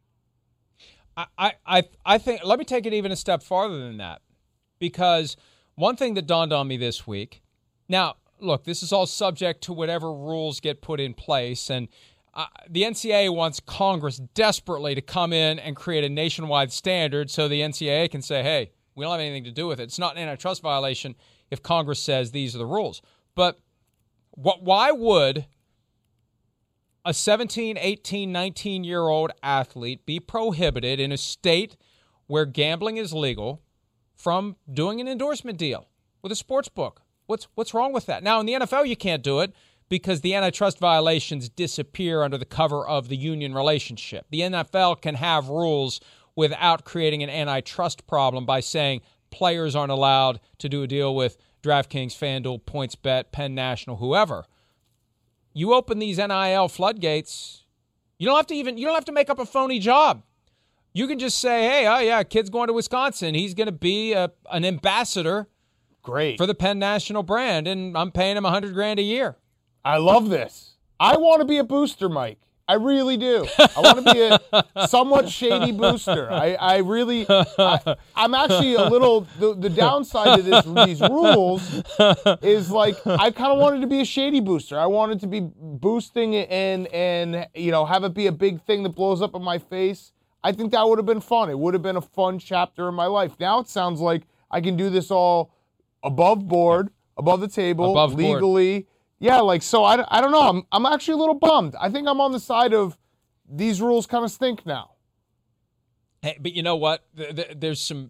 I think, let me take it even a step farther than that, because one thing that dawned on me this week, now, look, this is all subject to whatever rules get put in place, and the NCAA wants Congress desperately to come in and create a nationwide standard so the NCAA can say, hey, we don't have anything to do with it. It's not an antitrust violation if Congress says these are the rules. But why would a 17, 18, 19-year-old athlete be prohibited in a state where gambling is legal from doing an endorsement deal? with a sports book. What's wrong with that? Now, in the NFL, you can't do it because the antitrust violations disappear under the cover of the union relationship. The NFL can have rules without creating an antitrust problem by saying players aren't allowed to do a deal with DraftKings, FanDuel, PointsBet, Penn National, whoever. You open these NIL floodgates, you don't have to make up a phony job. You can just say, hey, oh yeah, kid's going to Wisconsin. He's going to be an ambassador for the Penn National brand, and I'm paying him $100,000 a year. I love this. I want to be a booster, Mike. I really do. I want to be a somewhat shady booster. I'm actually a little, the downside of these rules is like, I kind of wanted to be a shady booster. I wanted to be boosting and have it be a big thing that blows up in my face. I think that would have been fun. It would have been a fun chapter in my life. Now it sounds like I can do this all above board, above the table, legally. Board. Yeah, so I don't know. I'm actually a little bummed. I think I'm on the side of these rules kind of stink now. Hey, but you know what? There's some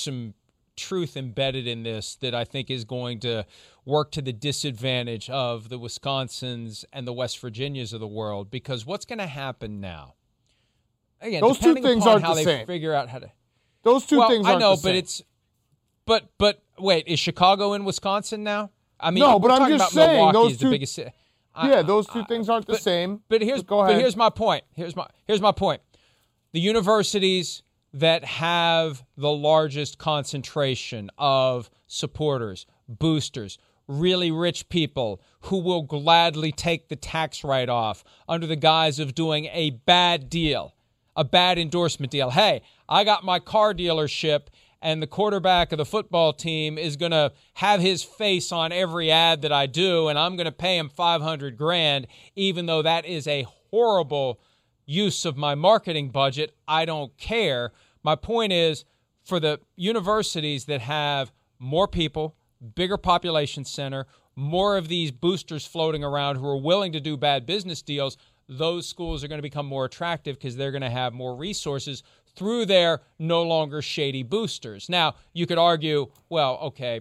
truth embedded in this that I think is going to work to the disadvantage of the Wisconsins and the West Virginias of the world, because what's going to happen now? Again, those two things aren't the same. Figure out how to. Those two things aren't the same. I know, but wait, is Chicago in Wisconsin now? I mean, no, but I'm just saying those two. Those two things aren't the same. But here's my point. Here's my point. The universities that have the largest concentration of supporters, boosters, really rich people who will gladly take the tax write-off under the guise of doing a bad deal, a bad endorsement deal. Hey, I got my car dealership, and the quarterback of the football team is going to have his face on every ad that I do, and I'm going to pay him $500,000, even though that is a horrible use of my marketing budget. I don't care. My point is, for the universities that have more people, bigger population center, more of these boosters floating around who are willing to do bad business deals, those schools are going to become more attractive because they're going to have more resources through their no longer shady boosters. Now, you could argue, well, okay,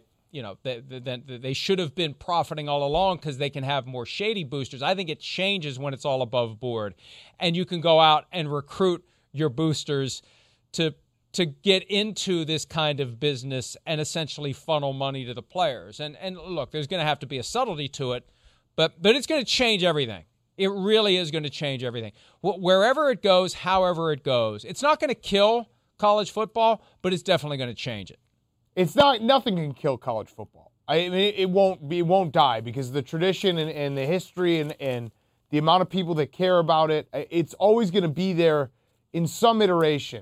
they should have been profiting all along because they can have more shady boosters. I think it changes when it's all above board, and you can go out and recruit your boosters to get into this kind of business and essentially funnel money to the players. And look, there's going to have to be a subtlety to it, but it's going to change everything. It really is going to change everything. Wherever it goes, however it goes, it's not going to kill college football, but it's definitely going to change it. It's not. Nothing can kill college football. I mean, it won't die because the tradition and the history and the amount of people that care about it, it's always going to be there in some iteration.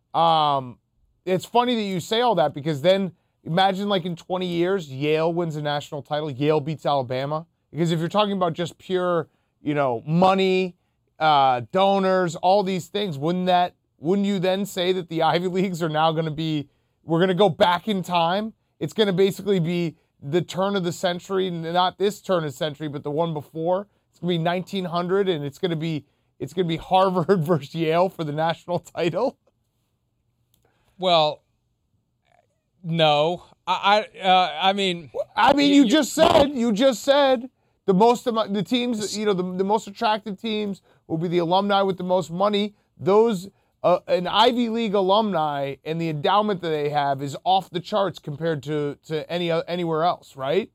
It's funny that you say all that because then imagine in 20 years, Yale wins a national title. Yale beats Alabama. Because if you're talking about just pure money, donors, all these things, wouldn't you then say that the Ivy Leagues are now going to be, we're going to go back in time? It's going to basically be the turn of the century, not this turn of the century, but the one before. It's going to be 1900, and it's going to be Harvard versus Yale for the national title. Well, no. I mean, you just said. The teams, the most attractive teams will be the alumni with the most money. Those, an Ivy League alumni and the endowment that they have is off the charts compared to anywhere else, right?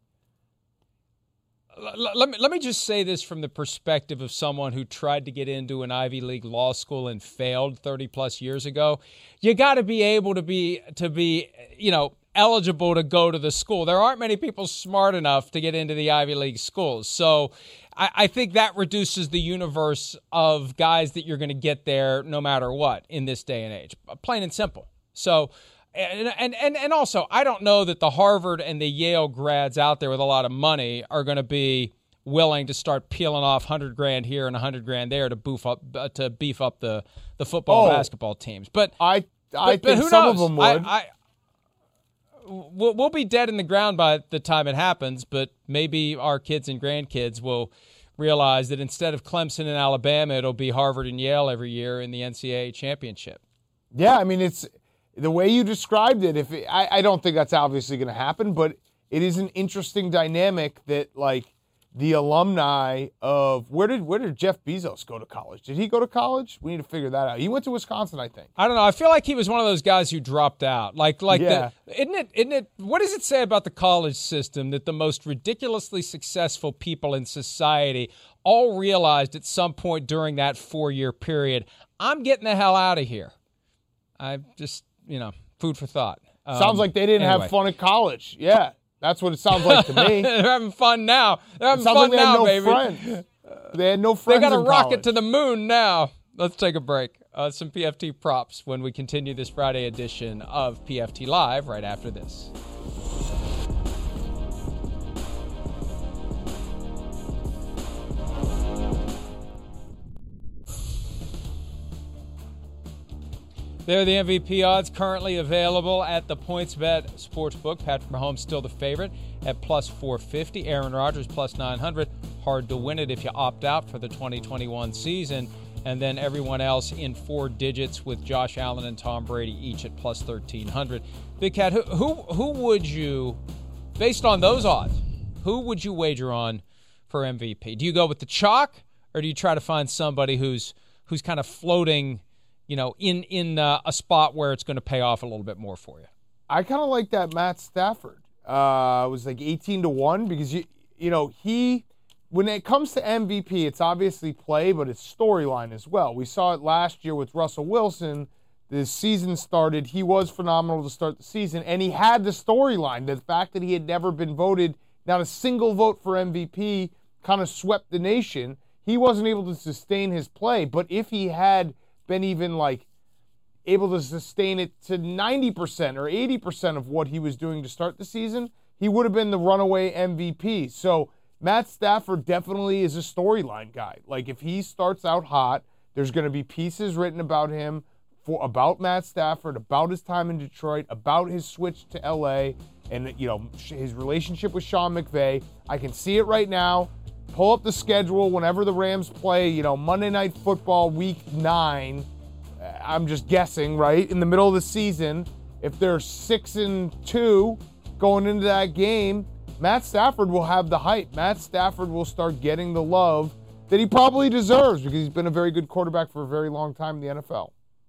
Let me just say this from the perspective of someone who tried to get into an Ivy League law school and failed 30 plus years ago. You got to be able to be eligible to go to the school. There aren't many people smart enough to get into the Ivy League schools. So I think that reduces the universe of guys that you're going to get there no matter what in this day and age. Plain and simple. So, and also, I don't know that the Harvard and the Yale grads out there with a lot of money are going to be willing to start peeling off $100,000 here and $100,000 there to beef up the football and basketball teams. But I think some of them would. We'll be dead in the ground by the time it happens, but maybe our kids and grandkids will realize that instead of Clemson and Alabama, it'll be Harvard and Yale every year in the NCAA championship. Yeah, I mean, it's the way you described it. I don't think that's obviously going to happen, but it is an interesting dynamic that, like, the alumni of where did Jeff Bezos go to college? Did he go to college? We need to figure that out. He went to Wisconsin, I think. I don't know. I feel like he was one of those guys who dropped out. Yeah. Isn't it? What does it say about the college system that the most ridiculously successful people in society all realized at some point during that 4-year period, I'm getting the hell out of here? I just, food for thought. Sounds like they didn't have fun at college. Yeah. That's what it sounds like to me. They're having fun now. They're having fun now, baby. Friends. They had no friends. They got a in rocket college. to the moon now. Let's take a break. Some PFT props when we continue this Friday edition of PFT Live right after this. They're the MVP odds currently available at the PointsBet Sportsbook. Patrick Mahomes still the favorite at plus 450. Aaron Rodgers plus 900. Hard to win it if you opt out for the 2021 season. And then everyone else in 4 digits with Josh Allen and Tom Brady each at plus 1,300. Big Cat, who would you, based on those odds, who would you wager on for MVP? Do you go with the chalk, or do you try to find somebody who's kind of floating, in a spot where it's going to pay off a little bit more for you? I kind of like that Matt Stafford. It was like 18-1 because he, when it comes to MVP, it's obviously play, but it's storyline as well. We saw it last year with Russell Wilson. The season started. He was phenomenal to start the season, and he had the storyline. The fact that he had never been voted, not a single vote for MVP, kind of swept the nation. He wasn't able to sustain his play, but if he had been even able to sustain it to 90% or 80% of what he was doing to start the season, he would have been the runaway MVP. So Matt Stafford definitely is a storyline guy. Like, if he starts out hot, there's going to be pieces written about him, about Matt Stafford, about his time in Detroit, about his switch to LA, and his relationship with Sean McVay. I can see it right now. Pull up the schedule whenever the Rams play, Monday Night Football Week 9. I'm just guessing, right? In the middle of the season, if they're 6-2 going into that game, Matt Stafford will have the hype. Matt Stafford will start getting the love that he probably deserves because he's been a very good quarterback for a very long time in the NFL.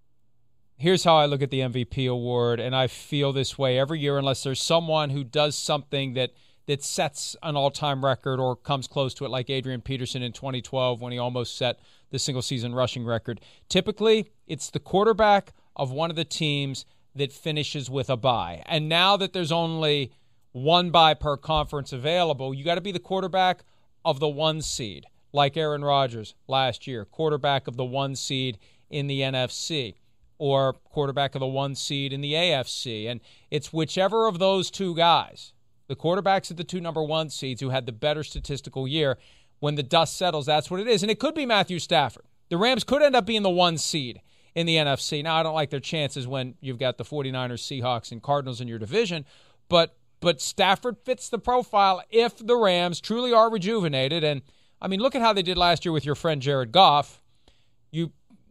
Here's how I look at the MVP award, and I feel this way every year unless there's someone who does something that sets an all-time record or comes close to it, like Adrian Peterson in 2012 when he almost set the single-season rushing record. Typically, it's the quarterback of one of the teams that finishes with a bye. And now that there's only one bye per conference available, you got to be the quarterback of the 1 seed, like Aaron Rodgers last year, quarterback of the 1 seed in the NFC, or quarterback of the 1 seed in the AFC. And it's whichever of those two guys, the quarterbacks of the 2 number 1 seeds who had the better statistical year, when the dust settles, that's what it is. And it could be Matthew Stafford. The Rams could end up being the 1 seed in the NFC. Now, I don't like their chances when you've got the 49ers, Seahawks, and Cardinals in your division, but Stafford fits the profile if the Rams truly are rejuvenated. And, I mean, look at how they did last year with your friend Jared Goff. You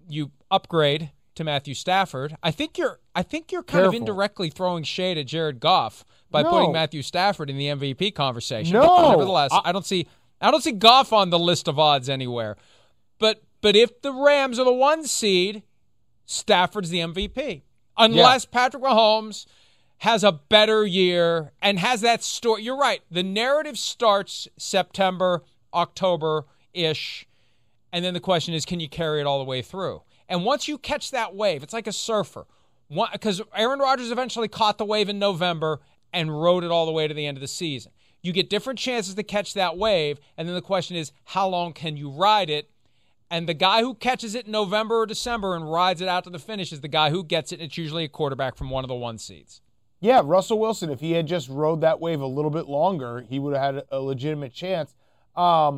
upgrade to Matthew Stafford. I think you're kind of indirectly throwing shade at Jared Goff by putting Matthew Stafford in the MVP conversation. No. But nevertheless, I don't see Goff on the list of odds anywhere. But if the Rams are the 1 seed, Stafford's the MVP. Unless Patrick Mahomes has a better year and has that story. You're right. The narrative starts September, October-ish, and then the question is, can you carry it all the way through? And once you catch that wave, it's like a surfer. Because Aaron Rodgers eventually caught the wave in November and rode it all the way to the end of the season. You get different chances to catch that wave, and then the question is, how long can you ride it? And the guy who catches it in November or December and rides it out to the finish is the guy who gets it, and it's usually a quarterback from one of the 1 seeds. Yeah, Russell Wilson, if he had just rode that wave a little bit longer, he would have had a legitimate chance. Matt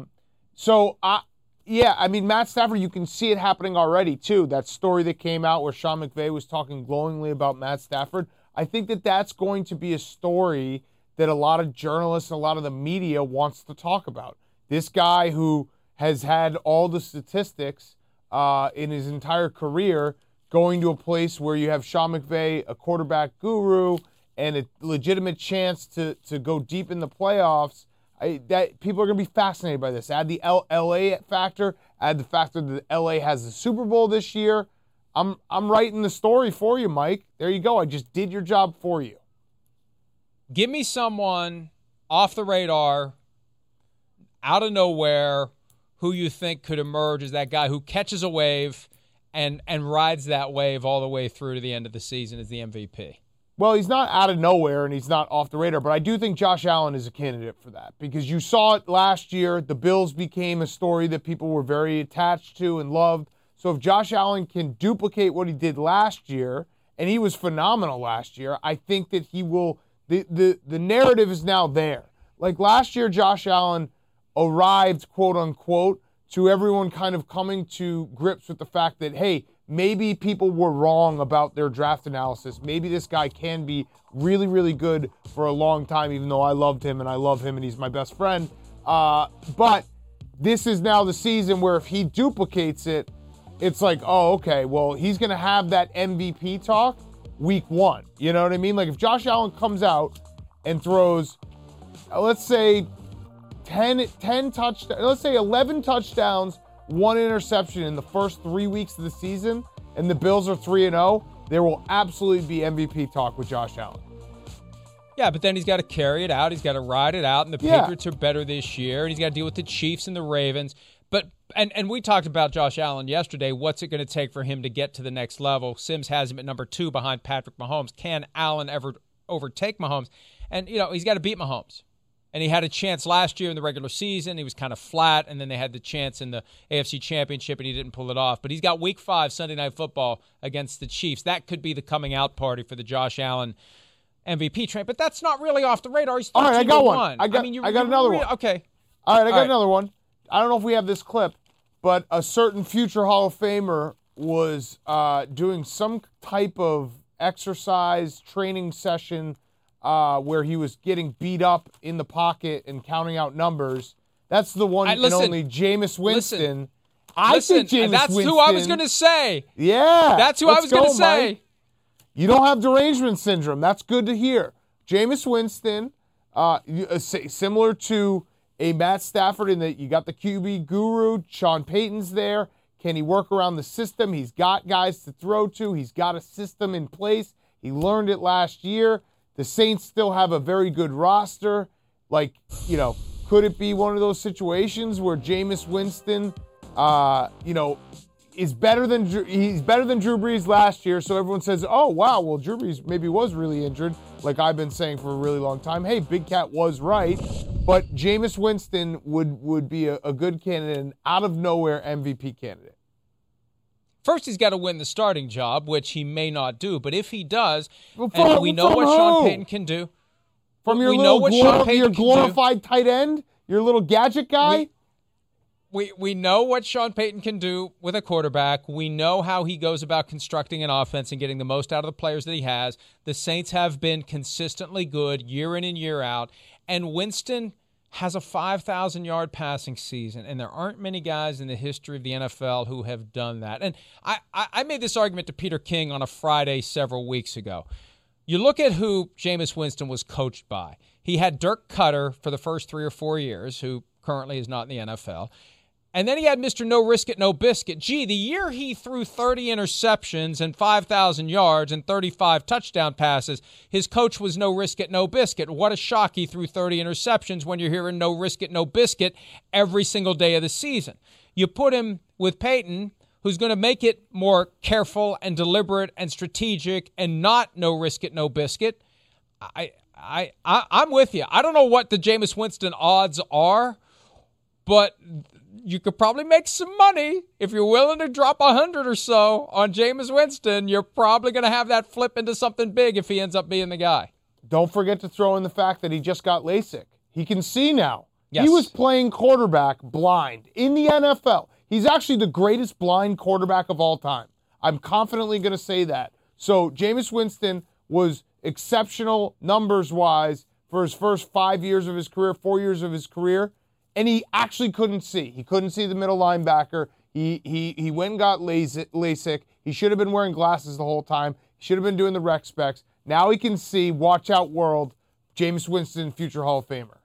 Stafford, you can see it happening already, too. That story that came out where Sean McVay was talking glowingly about Matt Stafford, I think that's going to be a story that a lot of journalists and a lot of the media wants to talk about. This guy who has had all the statistics in his entire career going to a place where you have Sean McVay, a quarterback guru, and a legitimate chance to go deep in the playoffs, that people are going to be fascinated by this. Add the LA factor, add the factor that LA has the Super Bowl this year. I'm writing the story for you, Mike. There you go. I just did your job for you. Give me someone off the radar, out of nowhere, who you think could emerge as that guy who catches a wave and rides that wave all the way through to the end of the season as the MVP. Well, he's not out of nowhere and he's not off the radar, but I do think Josh Allen is a candidate for that because you saw it last year. The Bills became a story that people were very attached to and loved. So if Josh Allen can duplicate what he did last year, and he was phenomenal last year, I think that he will – the narrative is now there. Like last year, Josh Allen arrived, quote unquote, to everyone kind of coming to grips with the fact that, hey, maybe people were wrong about their draft analysis. Maybe this guy can be really, really good for a long time, even though I loved him and I love him and he's my best friend. But this is now the season where if he duplicates it, it's like, oh, okay, well, he's going to have that MVP talk week one. You know what I mean? Like if Josh Allen comes out and throws, let's say, 10 touchdowns, let's say 11 touchdowns, 1 interception in the first 3 weeks of the season, and the Bills are 3-0, there will absolutely be MVP talk with Josh Allen. Yeah, but then he's got to carry it out. He's got to ride it out, and the Patriots are better this year, and he's got to deal with the Chiefs and the Ravens. But and we talked about Josh Allen yesterday. What's it going to take for him to get to the next level? Sims has him at number 2 behind Patrick Mahomes. Can Allen ever overtake Mahomes? And, you know, he's got to beat Mahomes. And he had a chance last year in the regular season. He was kind of flat, and then they had the chance in the AFC Championship, and he didn't pull it off. But he's got Week 5 Sunday Night Football against the Chiefs. That could be the coming out party for the Josh Allen MVP train. But that's not really off the radar. He's 13-1. All right, I got one. I got another one. Okay. All right, I got another one. I don't know if we have this clip, but a certain future Hall of Famer was doing some type of exercise training session where he was getting beat up in the pocket and counting out numbers. That's the one and only Jameis Winston. I think Jameis that's Winston. Who I was going to say. Yeah. That's who I was going to say. Mike. You don't have derangement syndrome. That's good to hear. Jameis Winston, similar to a Matt Stafford in that you got the QB guru, Sean Payton's there. Can he work around the system? He's got guys to throw to. He's got a system in place. He learned it last year. The Saints still have a very good roster. Like, you know, could it be one of those situations where Jameis Winston, is better than Drew Brees last year? So everyone says, oh, wow, well, Drew Brees maybe was really injured, like I've been saying for a really long time. Hey, Big Cat was right. But Jameis Winston would be a good candidate, an out-of-nowhere MVP candidate. First, he's got to win the starting job, which he may not do. But if he does, and we know what Sean Payton can do. From your your glorified tight end? Your little gadget guy? We know what Sean Payton can do with a quarterback. We know how he goes about constructing an offense and getting the most out of the players that he has. The Saints have been consistently good year in and year out. And Winston has a 5,000-yard passing season, and there aren't many guys in the history of the NFL who have done that. And I made this argument to Peter King on a Friday several weeks ago. You look at who Jameis Winston was coached by. He had Dirk Cutter for the first 3 or 4 years, who currently is not in the NFL. And then he had Mr. No Risk It, No Biscuit. Gee, the year he threw 30 interceptions and 5,000 yards and 35 touchdown passes, his coach was No Risk It, No Biscuit. What a shock he threw 30 interceptions when you're hearing No Risk It, No Biscuit every single day of the season. You put him with Peyton, who's going to make it more careful and deliberate and strategic and not No Risk It, No Biscuit. I'm with you. I don't know what the Jameis Winston odds are, but you could probably make some money if you're willing to drop 100 or so on Jameis Winston. You're probably going to have that flip into something big if he ends up being the guy. Don't forget to throw in the fact that he just got LASIK. He can see now. Yes. He was playing quarterback blind in the NFL. He's actually the greatest blind quarterback of all time. I'm confidently going to say that. So Jameis Winston was exceptional numbers-wise for his first 5 years of his career, 4 years of his career. And he actually couldn't see. He couldn't see the middle linebacker. He went and got LASIK. He should have been wearing glasses the whole time. He should have been doing the rec specs. Now he can see, watch out world, Jameis Winston, future Hall of Famer.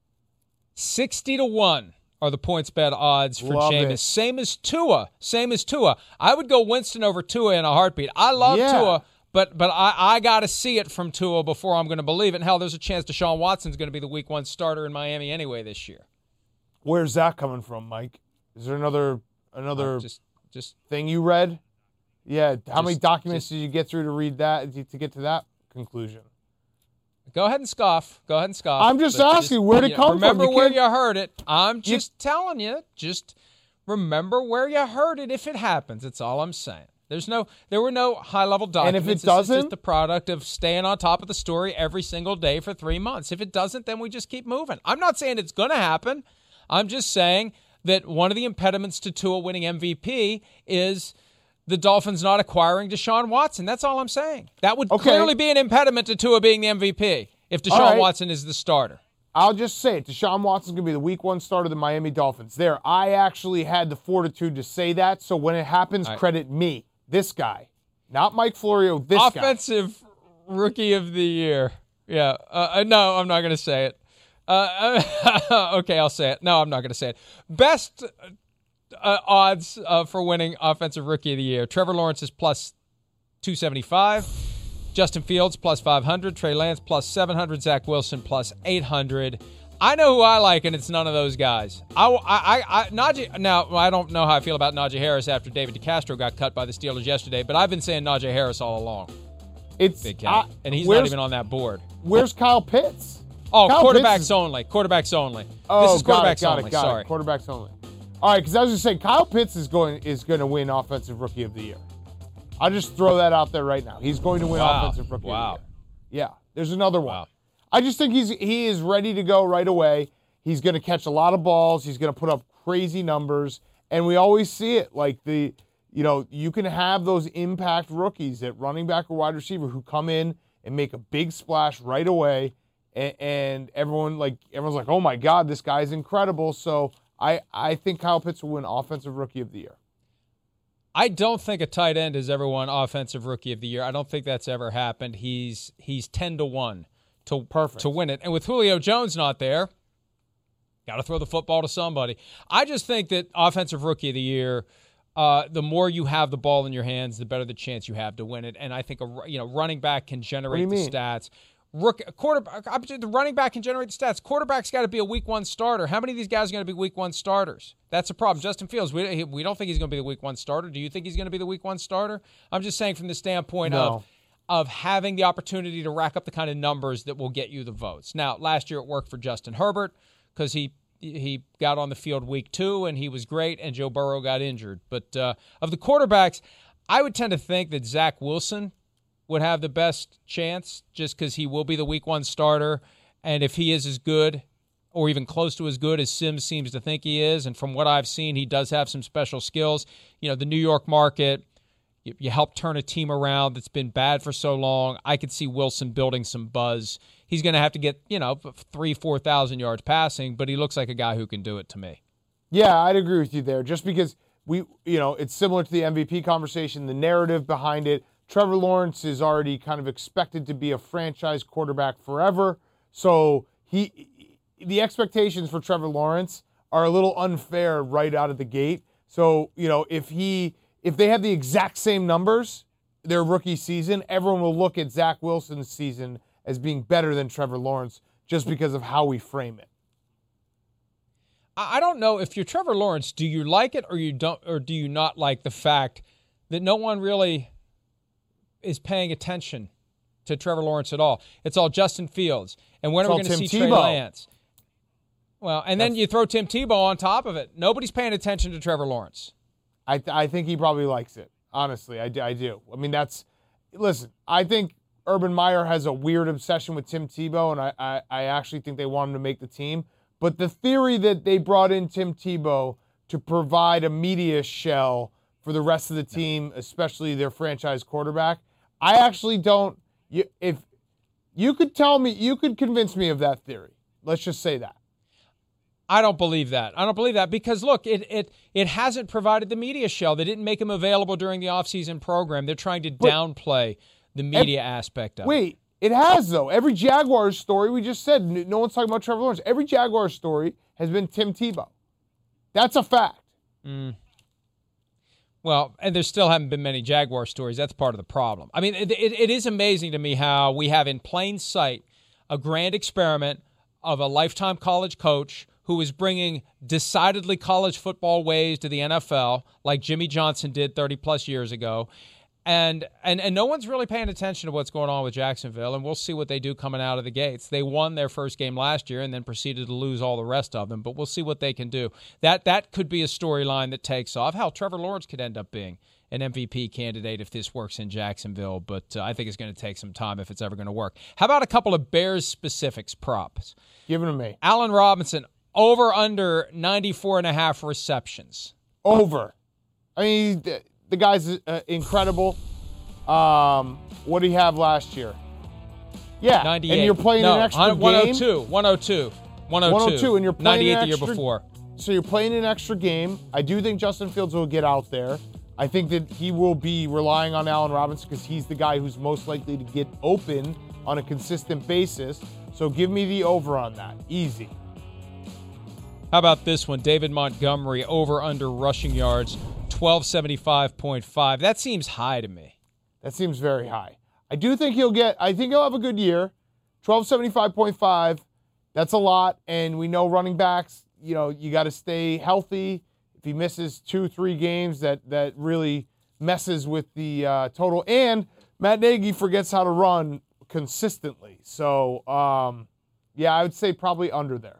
60-1 are the points bet odds for Love Jameis. it. Same as Tua. I would go Winston over Tua in a heartbeat. I love Tua, but I got to see it from Tua before I'm going to believe it. And hell, there's a chance Deshaun Watson's going to be the Week 1 starter in Miami anyway this year. Where's that coming from, Mike? Is there another just thing you read? Yeah. How many documents did you get through to read that to get to that conclusion? Go ahead and scoff. I'm just asking where to come from. Remember where you heard it. I'm just telling you. Just remember where you heard it if it happens. That's all I'm saying. There were no high-level documents. And if it doesn't? It's just the product of staying on top of the story every single day for 3 months. If it doesn't, then we just keep moving. I'm not saying it's going to happen. I'm just saying that one of the impediments to Tua winning MVP is the Dolphins not acquiring Deshaun Watson. That's all I'm saying. That would clearly be an impediment to Tua being the MVP if Deshaun Watson is the starter. I'll just say it. Deshaun Watson's going to be the Week 1 starter of the Miami Dolphins. I actually had the fortitude to say that, so when it happens, credit me. This guy. Not Mike Florio, this guy. Offensive Rookie of the Year. Yeah. No, I'm not going to say it. Okay, I'll say it. No, I'm not going to say it. Best odds for winning Offensive Rookie of the Year. Trevor Lawrence is plus 275. Justin Fields plus 500. Trey Lance plus 700. Zach Wilson plus 800. I know who I like, and it's none of those guys. Najee. Now, I don't know how I feel about Najee Harris after David DeCastro got cut by the Steelers yesterday, but I've been saying Najee Harris all along. It's Big Cat, and he's not even on that board. Where's Kyle Pitts? Oh, Kyle quarterbacks only. Quarterbacks only. Oh, this is quarterbacks got only. it. Sorry. Quarterbacks only. All right, because I was just saying, Kyle Pitts is going to win Offensive Rookie of the Year. I'll just throw that out there right now. He's going to win Offensive Rookie of the Year. Yeah, there's another one. I just think he is ready to go right away. He's going to catch a lot of balls. He's going to put up crazy numbers, and we always see it. Like you can have those impact rookies at running back or wide receiver who come in and make a big splash right away. And everyone's like, oh my God, this guy's incredible. So I think Kyle Pitts will win Offensive Rookie of the Year. I don't think a tight end has ever won Offensive Rookie of the Year. I don't think that's ever happened. He's 10-1 to win it. And with Julio Jones not there, got to throw the football to somebody. I just think that Offensive Rookie of the Year, the more you have the ball in your hands, the better the chance you have to win it. And I think running back can generate the stats. The running back can generate the stats. Quarterback's got to be a Week 1 starter. How many of these guys are going to be Week 1 starters? That's a problem. Justin Fields, we don't think he's going to be the Week 1 starter. Do you think he's going to be the Week 1 starter? I'm just saying from the standpoint of having the opportunity to rack up the kind of numbers that will get you the votes. Now, last year it worked for Justin Herbert because he got on the field Week 2 and he was great, and Joe Burrow got injured. But of the quarterbacks, I would tend to think that Zach Wilson would have the best chance just because he will be the Week 1 starter. And if he is as good or even close to as good as Sims seems to think he is, and from what I've seen, he does have some special skills. The New York market, you help turn a team around that's been bad for so long. I could see Wilson building some buzz. He's going to have to get, 4,000 yards passing, but he looks like a guy who can do it to me. Yeah, I'd agree with you there. Just because it's similar to the MVP conversation, the narrative behind it. Trevor Lawrence is already kind of expected to be a franchise quarterback forever. So the expectations for Trevor Lawrence are a little unfair right out of the gate. So, if they have the exact same numbers their rookie season, everyone will look at Zach Wilson's season as being better than Trevor Lawrence just because of how we frame it. I don't know if you're Trevor Lawrence, do you like it or do you not like the fact that no one really is paying attention to Trevor Lawrence at all? It's all Justin Fields. And when are we going to see Trey Lance? Well, and then you throw Tim Tebow on top of it. Nobody's paying attention to Trevor Lawrence. I think he probably likes it. Honestly, I do. I mean, listen, I think Urban Meyer has a weird obsession with Tim Tebow, and I actually think they want him to make the team. But the theory that they brought in Tim Tebow to provide a media shell for the rest of the team, especially their franchise quarterback, I actually don't. If you could tell me, you could convince me of that theory. Let's just say that. I don't believe that because, look, it hasn't provided the media shell. They didn't make him available during the offseason program. They're trying to downplay the media aspect of it. Wait, it has, though. Every Jaguars story, we just said, no one's talking about Trevor Lawrence. Every Jaguars story has been Tim Tebow. That's a fact. Well, and there still haven't been many Jaguar stories. That's part of the problem. I mean, it is amazing to me how we have in plain sight a grand experiment of a lifetime college coach who is bringing decidedly college football ways to the NFL, like Jimmy Johnson did 30-plus years ago. And no one's really paying attention to what's going on with Jacksonville, and we'll see what they do coming out of the gates. They won their first game last year and then proceeded to lose all the rest of them, but we'll see what they can do. That could be a storyline that takes off. Hell, Trevor Lawrence could end up being an MVP candidate if this works in Jacksonville, but I think it's going to take some time if it's ever going to work. How about a couple of Bears-specifics props? Give it to me. Allen Robinson, over under 94.5 receptions. Over. I mean, the guy's incredible. What did he have last year? Yeah, 98. And you're playing an extra 102, game. 102, and you're playing 98 an the year extra, before. So you're playing an extra game. I do think Justin Fields will get out there. I think that he will be relying on Allen Robinson because he's the guy who's most likely to get open on a consistent basis. So give me the over on that. Easy. How about this one? David Montgomery, over under rushing yards, 1275.5. That seems high to me. That seems very high. I think he'll have a good year. 1275.5. That's a lot. And we know running backs, you got to stay healthy. If he misses 2-3 games, that really messes with the total. And Matt Nagy forgets how to run consistently. So, I would say probably under there.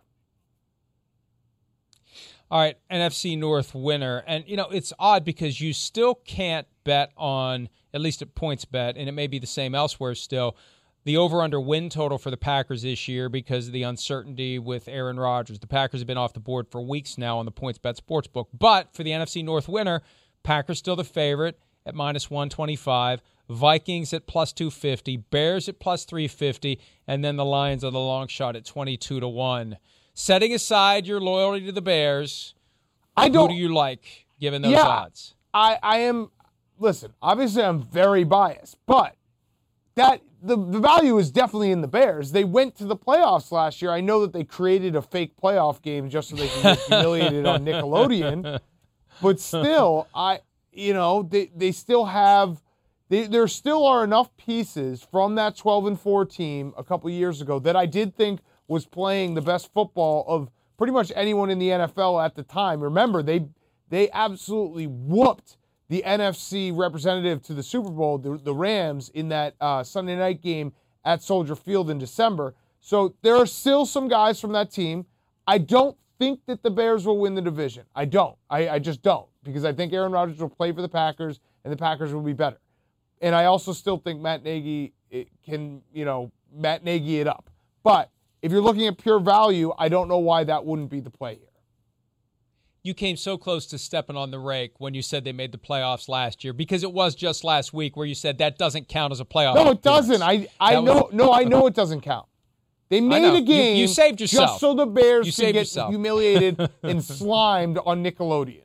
All right, NFC North winner. And, it's odd because you still can't bet on, at least at PointsBet, and it may be the same elsewhere still, the over-under win total for the Packers this year because of the uncertainty with Aaron Rodgers. The Packers have been off the board for weeks now on the PointsBet Sportsbook. But for the NFC North winner, Packers still the favorite at minus 125, Vikings at plus 250, Bears at plus 350, and then the Lions are the long shot at 22-1. Setting aside your loyalty to the Bears, who do you like given those odds? I am, listen, obviously I'm very biased, but that the value is definitely in the Bears. They went to the playoffs last year. I know that they created a fake playoff game just so they can get humiliated on Nickelodeon, but still, they still have, there still are enough pieces from that 12-4 team a couple years ago that I did think was playing the best football of pretty much anyone in the NFL at the time. Remember, they absolutely whooped the NFC representative to the Super Bowl, the Rams, in that Sunday night game at Soldier Field in December. So there are still some guys from that team. I don't think that the Bears will win the division. I don't. I just don't, because I think Aaron Rodgers will play for the Packers, and the Packers will be better. And I also still think Matt Nagy can, Matt Nagy it up. But if you're looking at pure value, I don't know why that wouldn't be the play here. You came so close to stepping on the rake when you said they made the playoffs last year, because it was just last week where you said that doesn't count as a playoff. No, it doesn't. I know it doesn't count. They made a game you saved yourself. Just so the Bears could get yourself. humiliated and slimed on Nickelodeon.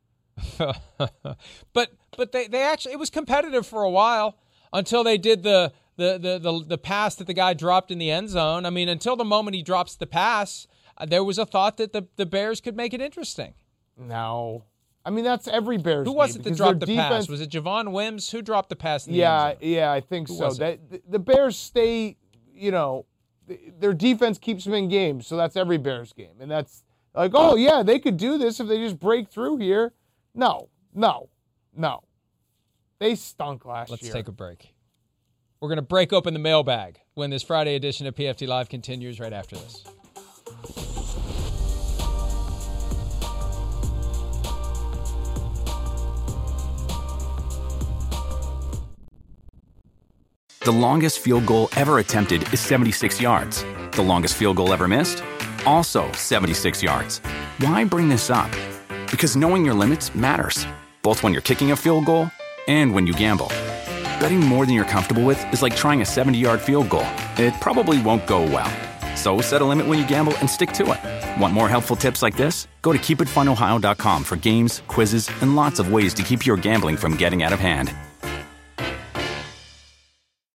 But they actually, it was competitive for a while until they did the pass that the guy dropped in the end zone. I mean, until the moment he drops the pass, there was a thought that the Bears could make it interesting. No. I mean, that's every Bears Who was game, it that dropped the pass? Was it Javon Wims? Who dropped the pass in the end zone? Yeah, I think so. The Bears stay, their defense keeps them in games, so that's every Bears game. And that's like, oh, yeah, they could do this if they just break through here. No. They stunk last year. Let's take a break. We're going to break open the mailbag when this Friday edition of PFT Live continues right after this. The longest field goal ever attempted is 76 yards. The longest field goal ever missed? Also 76 yards. Why bring this up? Because knowing your limits matters, both when you're kicking a field goal and when you gamble. Betting more than you're comfortable with is like trying a 70-yard field goal. It probably won't go well. So set a limit when you gamble and stick to it. Want more helpful tips like this? Go to keepitfunohio.com for games, quizzes, and lots of ways to keep your gambling from getting out of hand.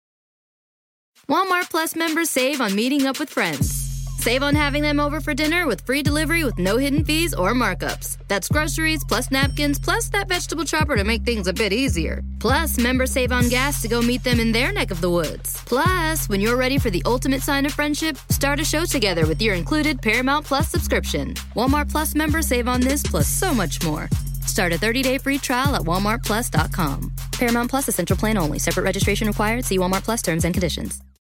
Plus members save on meeting up with friends. Save on having them over for dinner with free delivery with no hidden fees or markups. That's groceries, plus napkins, plus that vegetable chopper to make things a bit easier. Plus, members save on gas to go meet them in their neck of the woods. Plus, when you're ready for the ultimate sign of friendship, start a show together with your included Paramount Plus subscription. Walmart Plus members save on this plus so much more. Start a 30-day free trial at walmartplus.com. Paramount Plus Essential Plan only. Separate registration required. See Walmart Plus terms and conditions.